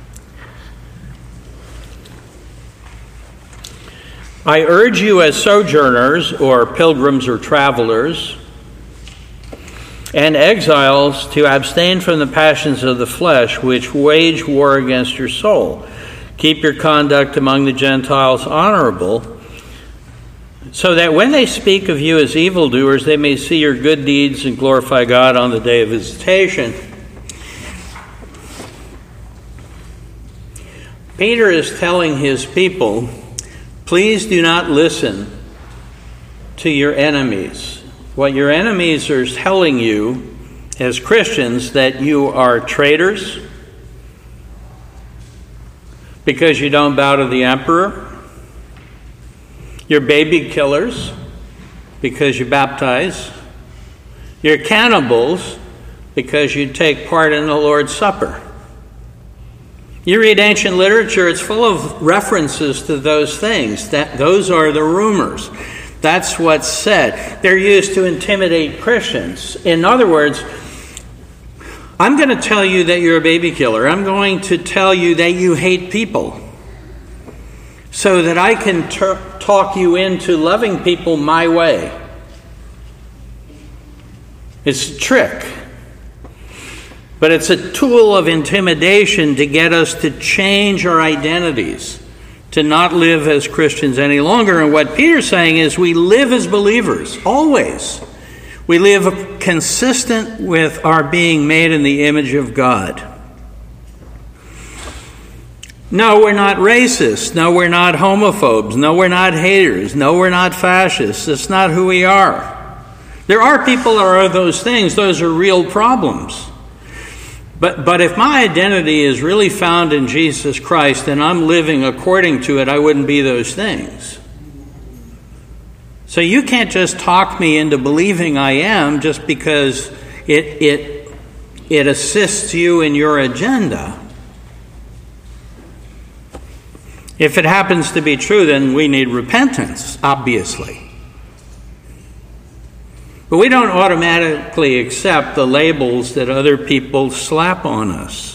I urge you as sojourners, or pilgrims or travelers, and exiles to abstain from the passions of the flesh, which wage war against your soul. Keep your conduct among the Gentiles honorable, so that when they speak of you as evildoers, they may see your good deeds and glorify God on the day of visitation. Peter is telling his people, please do not listen to your enemies. What your enemies are telling you as Christians, that you are traitors because you don't bow to the emperor. You're baby killers because you baptize. You're cannibals because you take part in the Lord's Supper. You read ancient literature, it's full of references to those things. That those are the rumors. That's what's said. They're used to intimidate Christians. In other words, I'm going to tell you that you're a baby killer. I'm going to tell you that you hate people, so that I can ter- talk you into loving people my way. It's a trick. But it's a tool of intimidation to get us to change our identities, to not live as Christians any longer. And what Peter's saying is we live as believers, always. We live consistent with our being made in the image of God. No, we're not racist. No, we're not homophobes. No, we're not haters. No, we're not fascists. That's not who we are. There are people that are those things. Those are real problems. But but if my identity is really found in Jesus Christ and I'm living according to it, I wouldn't be those things. So you can't just talk me into believing I am just because it it it assists you in your agenda. If it happens to be true, then we need repentance, obviously. But we don't automatically accept the labels that other people slap on us.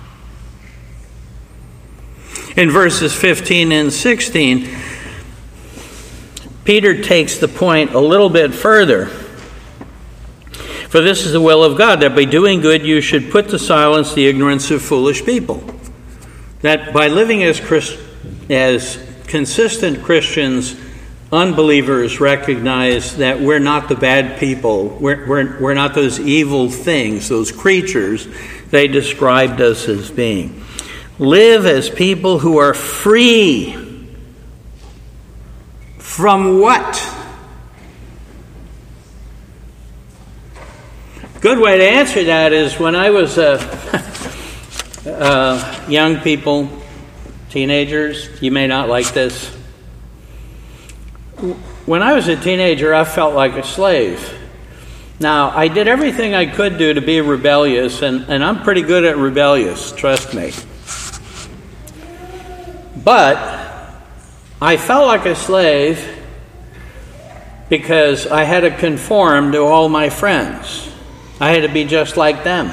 In verses fifteen and sixteen, Peter takes the point a little bit further. For this is the will of God, that by doing good you should put to silence the ignorance of foolish people. That by living as Christ, as consistent Christians, unbelievers recognize that we're not the bad people. We're, we're, we're not those evil things, those creatures they described us as being. Live as people who are free. From what? Good way to answer that is when I was uh, uh, young people, teenagers, you may not like this. When I was a teenager, I felt like a slave. Now, I did everything I could do to be rebellious, and, and I'm pretty good at rebellious, trust me. But I felt like a slave because I had to conform to all my friends. I had to be just like them.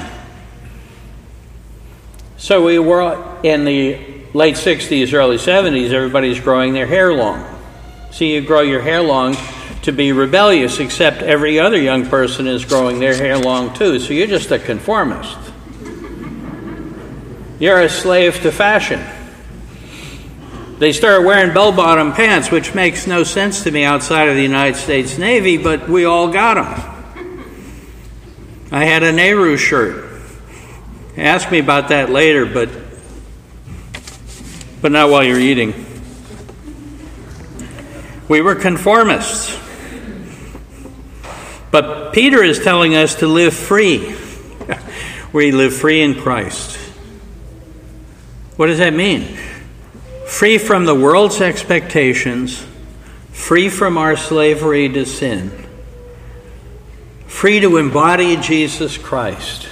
So we were in the late sixties, early seventies, everybody's growing their hair long. So you grow your hair long to be rebellious, except every other young person is growing their hair long too. So you're just a conformist. You're a slave to fashion. They started wearing bell-bottom pants, which makes no sense to me outside of the United States Navy, but we all got them. I had a Nehru shirt. Ask me about that later, but but not while you're eating. We were conformists. But Peter is telling us to live free. We live free in Christ. What does that mean? Free from the world's expectations, free from our slavery to sin, free to embody Jesus Christ.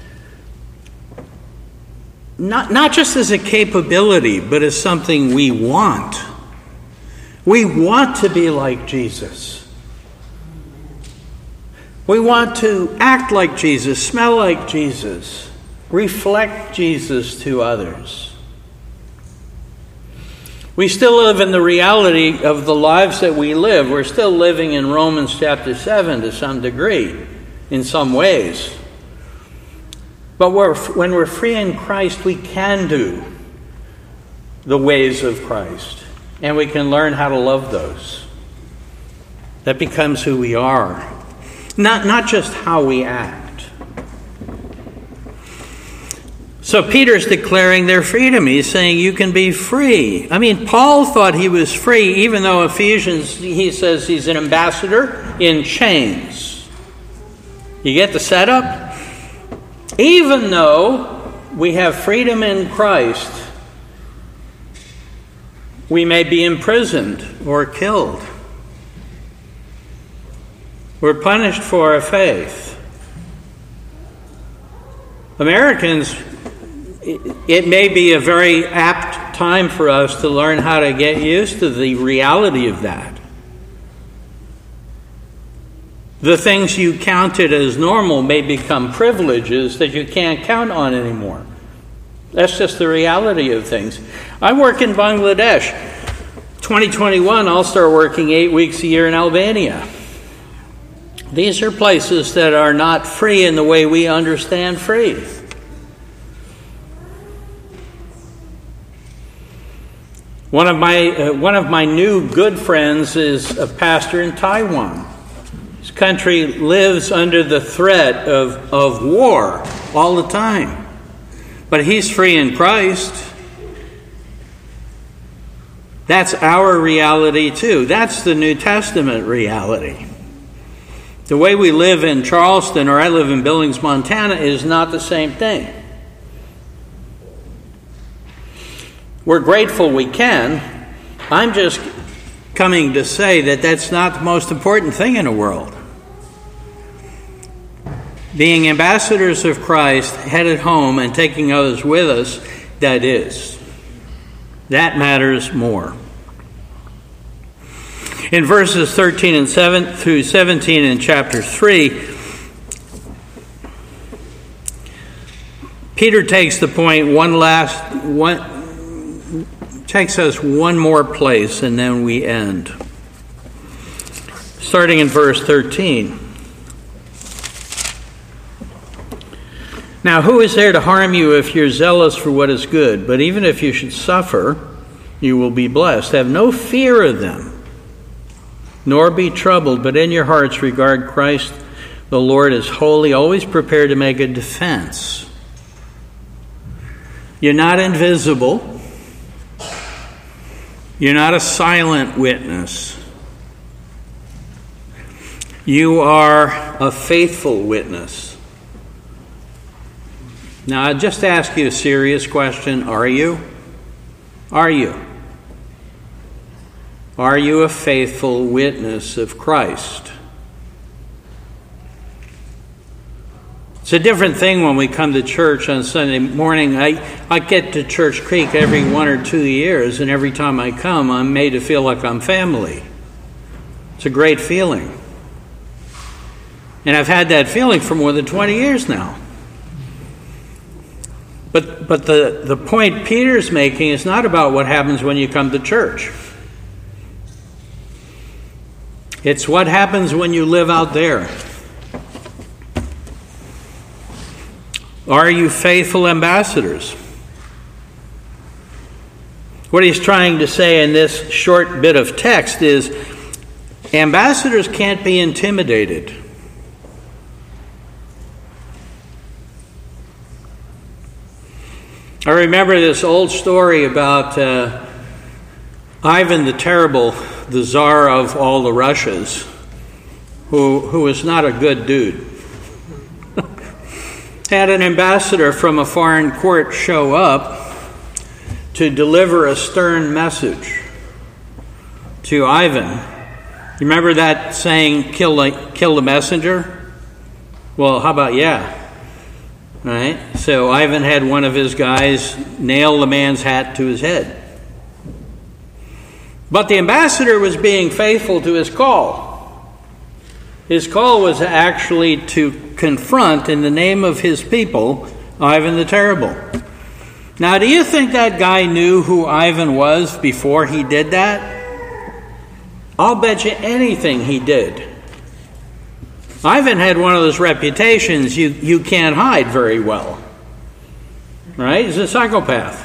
Not, not just as a capability, but as something we want. We want to be like Jesus. We want to act like Jesus, smell like Jesus, reflect Jesus to others. We still live in the reality of the lives that we live. We're still living in Romans chapter seven to some degree, in some ways. But we're, when we're free in Christ, we can do the ways of Christ. And we can learn how to love those. That becomes who we are. Not, not just how we act. So Peter's declaring their freedom. He's saying you can be free. I mean, Paul thought he was free, even though Ephesians, he says he's an ambassador in chains. You get the setup? Even though we have freedom in Christ, we may be imprisoned or killed. We're punished for our faith. Americans, it may be a very apt time for us to learn how to get used to the reality of that. The things you counted as normal may become privileges that you can't count on anymore. That's just the reality of things. I work in Bangladesh. twenty twenty-one, I'll start working eight weeks a year in Albania. These are places that are not free in the way we understand free. One of my uh, one of my new good friends is a pastor in Taiwan. His country lives under the threat of, of war all the time. But he's free in Christ. That's our reality too. That's the New Testament reality. The way we live in Charleston, or I live in Billings, Montana, is not the same thing. We're grateful we can. I'm just coming to say that that's not the most important thing in the world. Being ambassadors of Christ, headed home and taking others with us, that is. That matters more. In verses thirteen and seven through seventeen in chapter three, Peter takes the point one last one takes us one more place, and then we end. Starting in verse thirteen. Now, who is there to harm you if you're zealous for what is good? But even if you should suffer, you will be blessed. Have no fear of them, nor be troubled, but in your hearts regard Christ the Lord as holy, always prepared to make a defense. You're not invisible. You're not a silent witness. You are a faithful witness. Now, I just ask you a serious question. Are you? Are you? Are you a faithful witness of Christ? It's a different thing when we come to church on Sunday morning. I, I get to Church Creek every one or two years, and every time I come, I'm made to feel like I'm family. It's a great feeling. And I've had that feeling for more than twenty years now. But but the, the point Peter's making is not about what happens when you come to church. It's what happens when you live out there. Are you faithful ambassadors? What he's trying to say in this short bit of text is ambassadors can't be intimidated. I remember this old story about uh, Ivan the Terrible, the Tsar of all the Russias. who, who was not a good dude, had an ambassador from a foreign court show up to deliver a stern message to Ivan. You remember that saying, kill the, kill the messenger? Well, how about yeah? Right? So Ivan had one of his guys nail the man's hat to his head. But the ambassador was being faithful to his call. His call was actually to confront, in the name of his people, Ivan the Terrible. Now, do you think that guy knew who Ivan was before he did that? I'll bet you anything he did. Ivan had one of those reputations you, you can't hide very well. Right? He's a psychopath.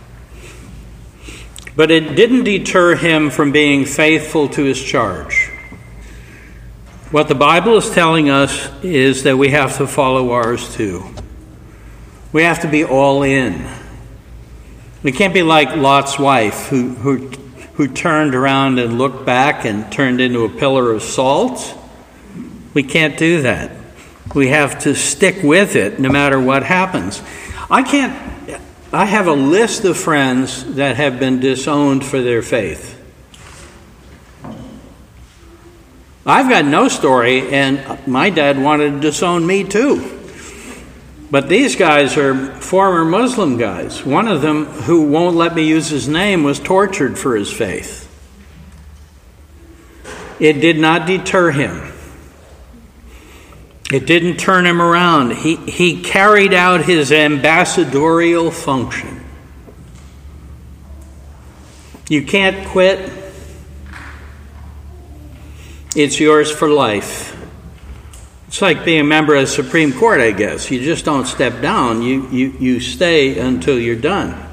But it didn't deter him from being faithful to his charge. What the Bible is telling us is that we have to follow ours too. We have to be all in. We can't be like Lot's wife who, who, who turned around and looked back and turned into a pillar of salt. We can't do that. We have to stick with it no matter what happens. I can't, I have a list of friends that have been disowned for their faith. I've got no story, and my dad wanted to disown me too. But these guys are former Muslim guys. One of them, who won't let me use his name, was tortured for his faith. It did not deter him. It didn't turn him around. He, he carried out his ambassadorial function. You can't quit. It's yours for life. It's like being a member of the Supreme Court, I guess. You just don't step down. You, you, you stay until you're done.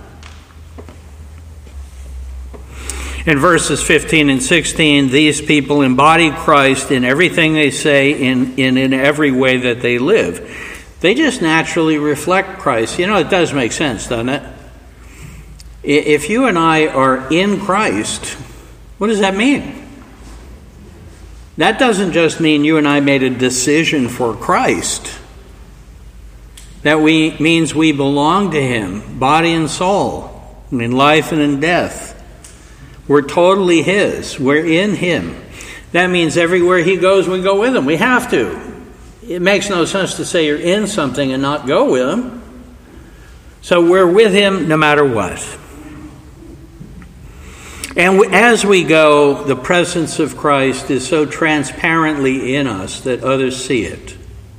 In verses fifteen and sixteen, these people embody Christ in everything they say, in, in, in every way that they live. They just naturally reflect Christ. You know, it does make sense, doesn't it? If you and I are in Christ, what does that mean? That doesn't just mean you and I made a decision for Christ. That we means we belong to Him, body and soul, in life and in death. We're totally His. We're in Him. That means everywhere He goes, we go with Him. We have to. It makes no sense to say you're in something and not go with Him. So we're with Him no matter what. And as we go, the presence of Christ is so transparently in us that others see it.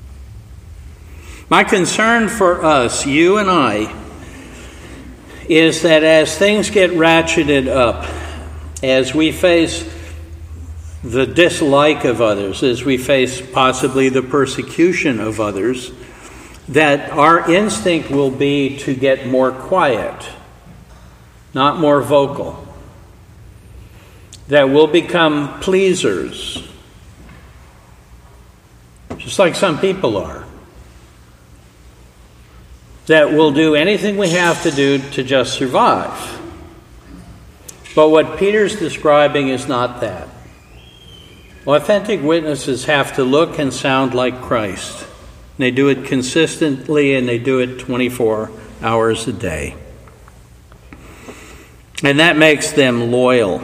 My concern for us, you and I, is that as things get ratcheted up, as we face the dislike of others, as we face possibly the persecution of others, that our instinct will be to get more quiet, not more vocal. That we'll become pleasers, just like some people are. That we'll do anything we have to do to just survive. But what Peter's describing is not that. Authentic witnesses have to look and sound like Christ. They do it consistently, and they do it twenty-four hours a day. And that makes them loyal.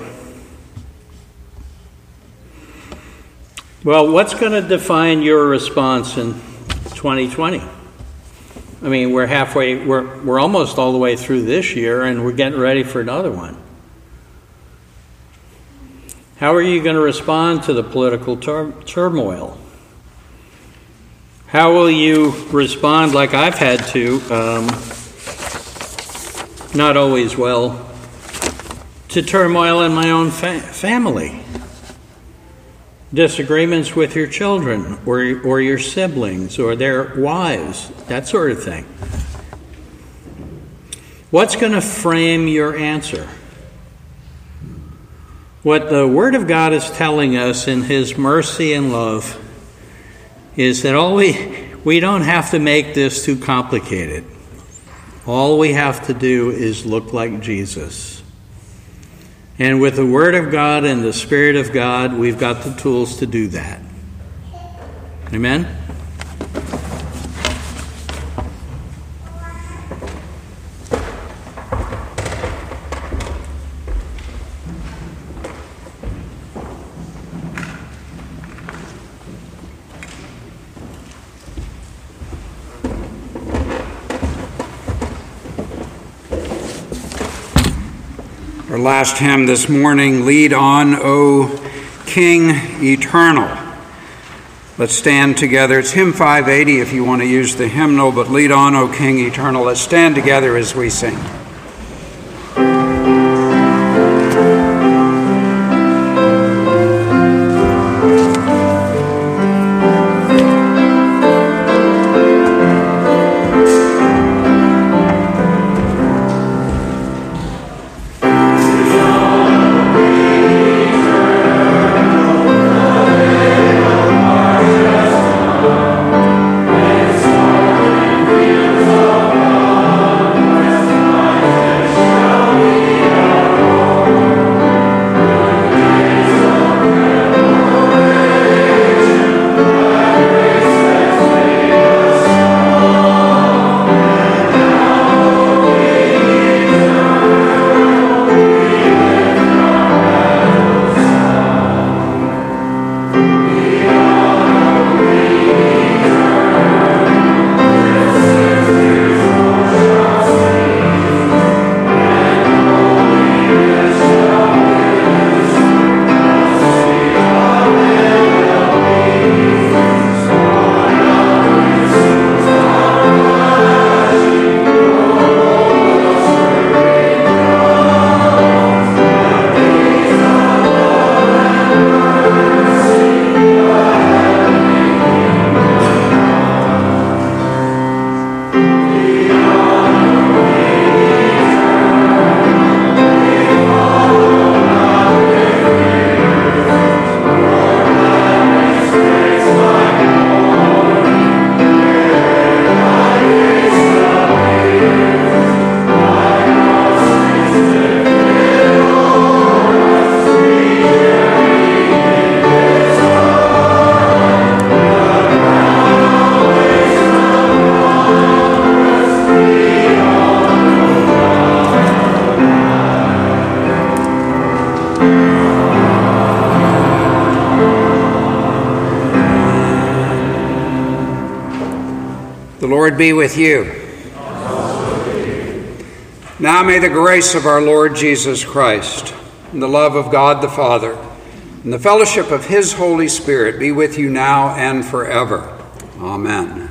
Well, what's going to define your response in twenty twenty? I mean, we're halfway, we're we're almost all the way through this year, and we're getting ready for another one. How are you going to respond to the political tur- turmoil? How will you respond like I've had to, um, not always well, to turmoil in my own fa- family? Disagreements with your children or, or your siblings or their wives, that sort of thing. What's going to frame your answer? What the Word of God is telling us in His mercy and love is that all we we don't have to make this too complicated. All we have to do is look like Jesus. And with the Word of God and the Spirit of God, we've got the tools to do that. Amen? Our last hymn this morning, Lead On, O King Eternal. Let's stand together. It's hymn five eighty if you want to use the hymnal, but Lead On, O King Eternal. Let's stand together as we sing. The Lord be with you. Now may the grace of our Lord Jesus Christ, and the love of God the Father, and the fellowship of his Holy Spirit be with you now and forever. Amen.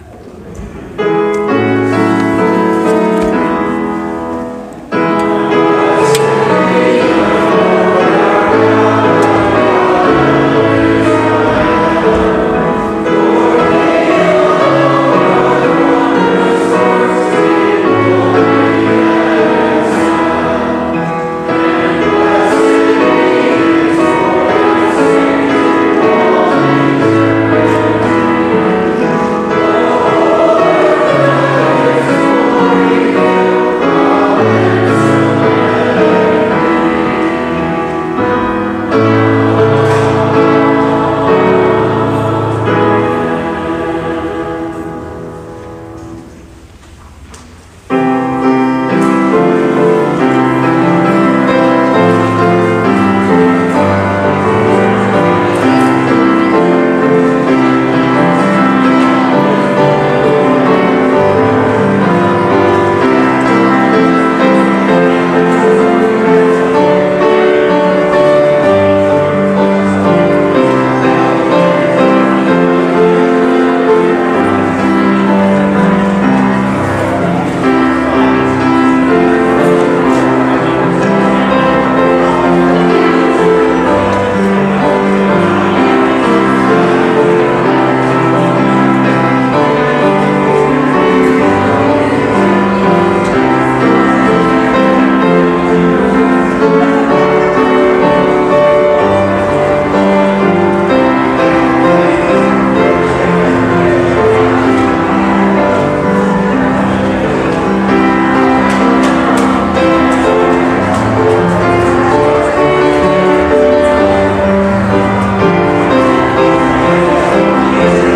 Amen.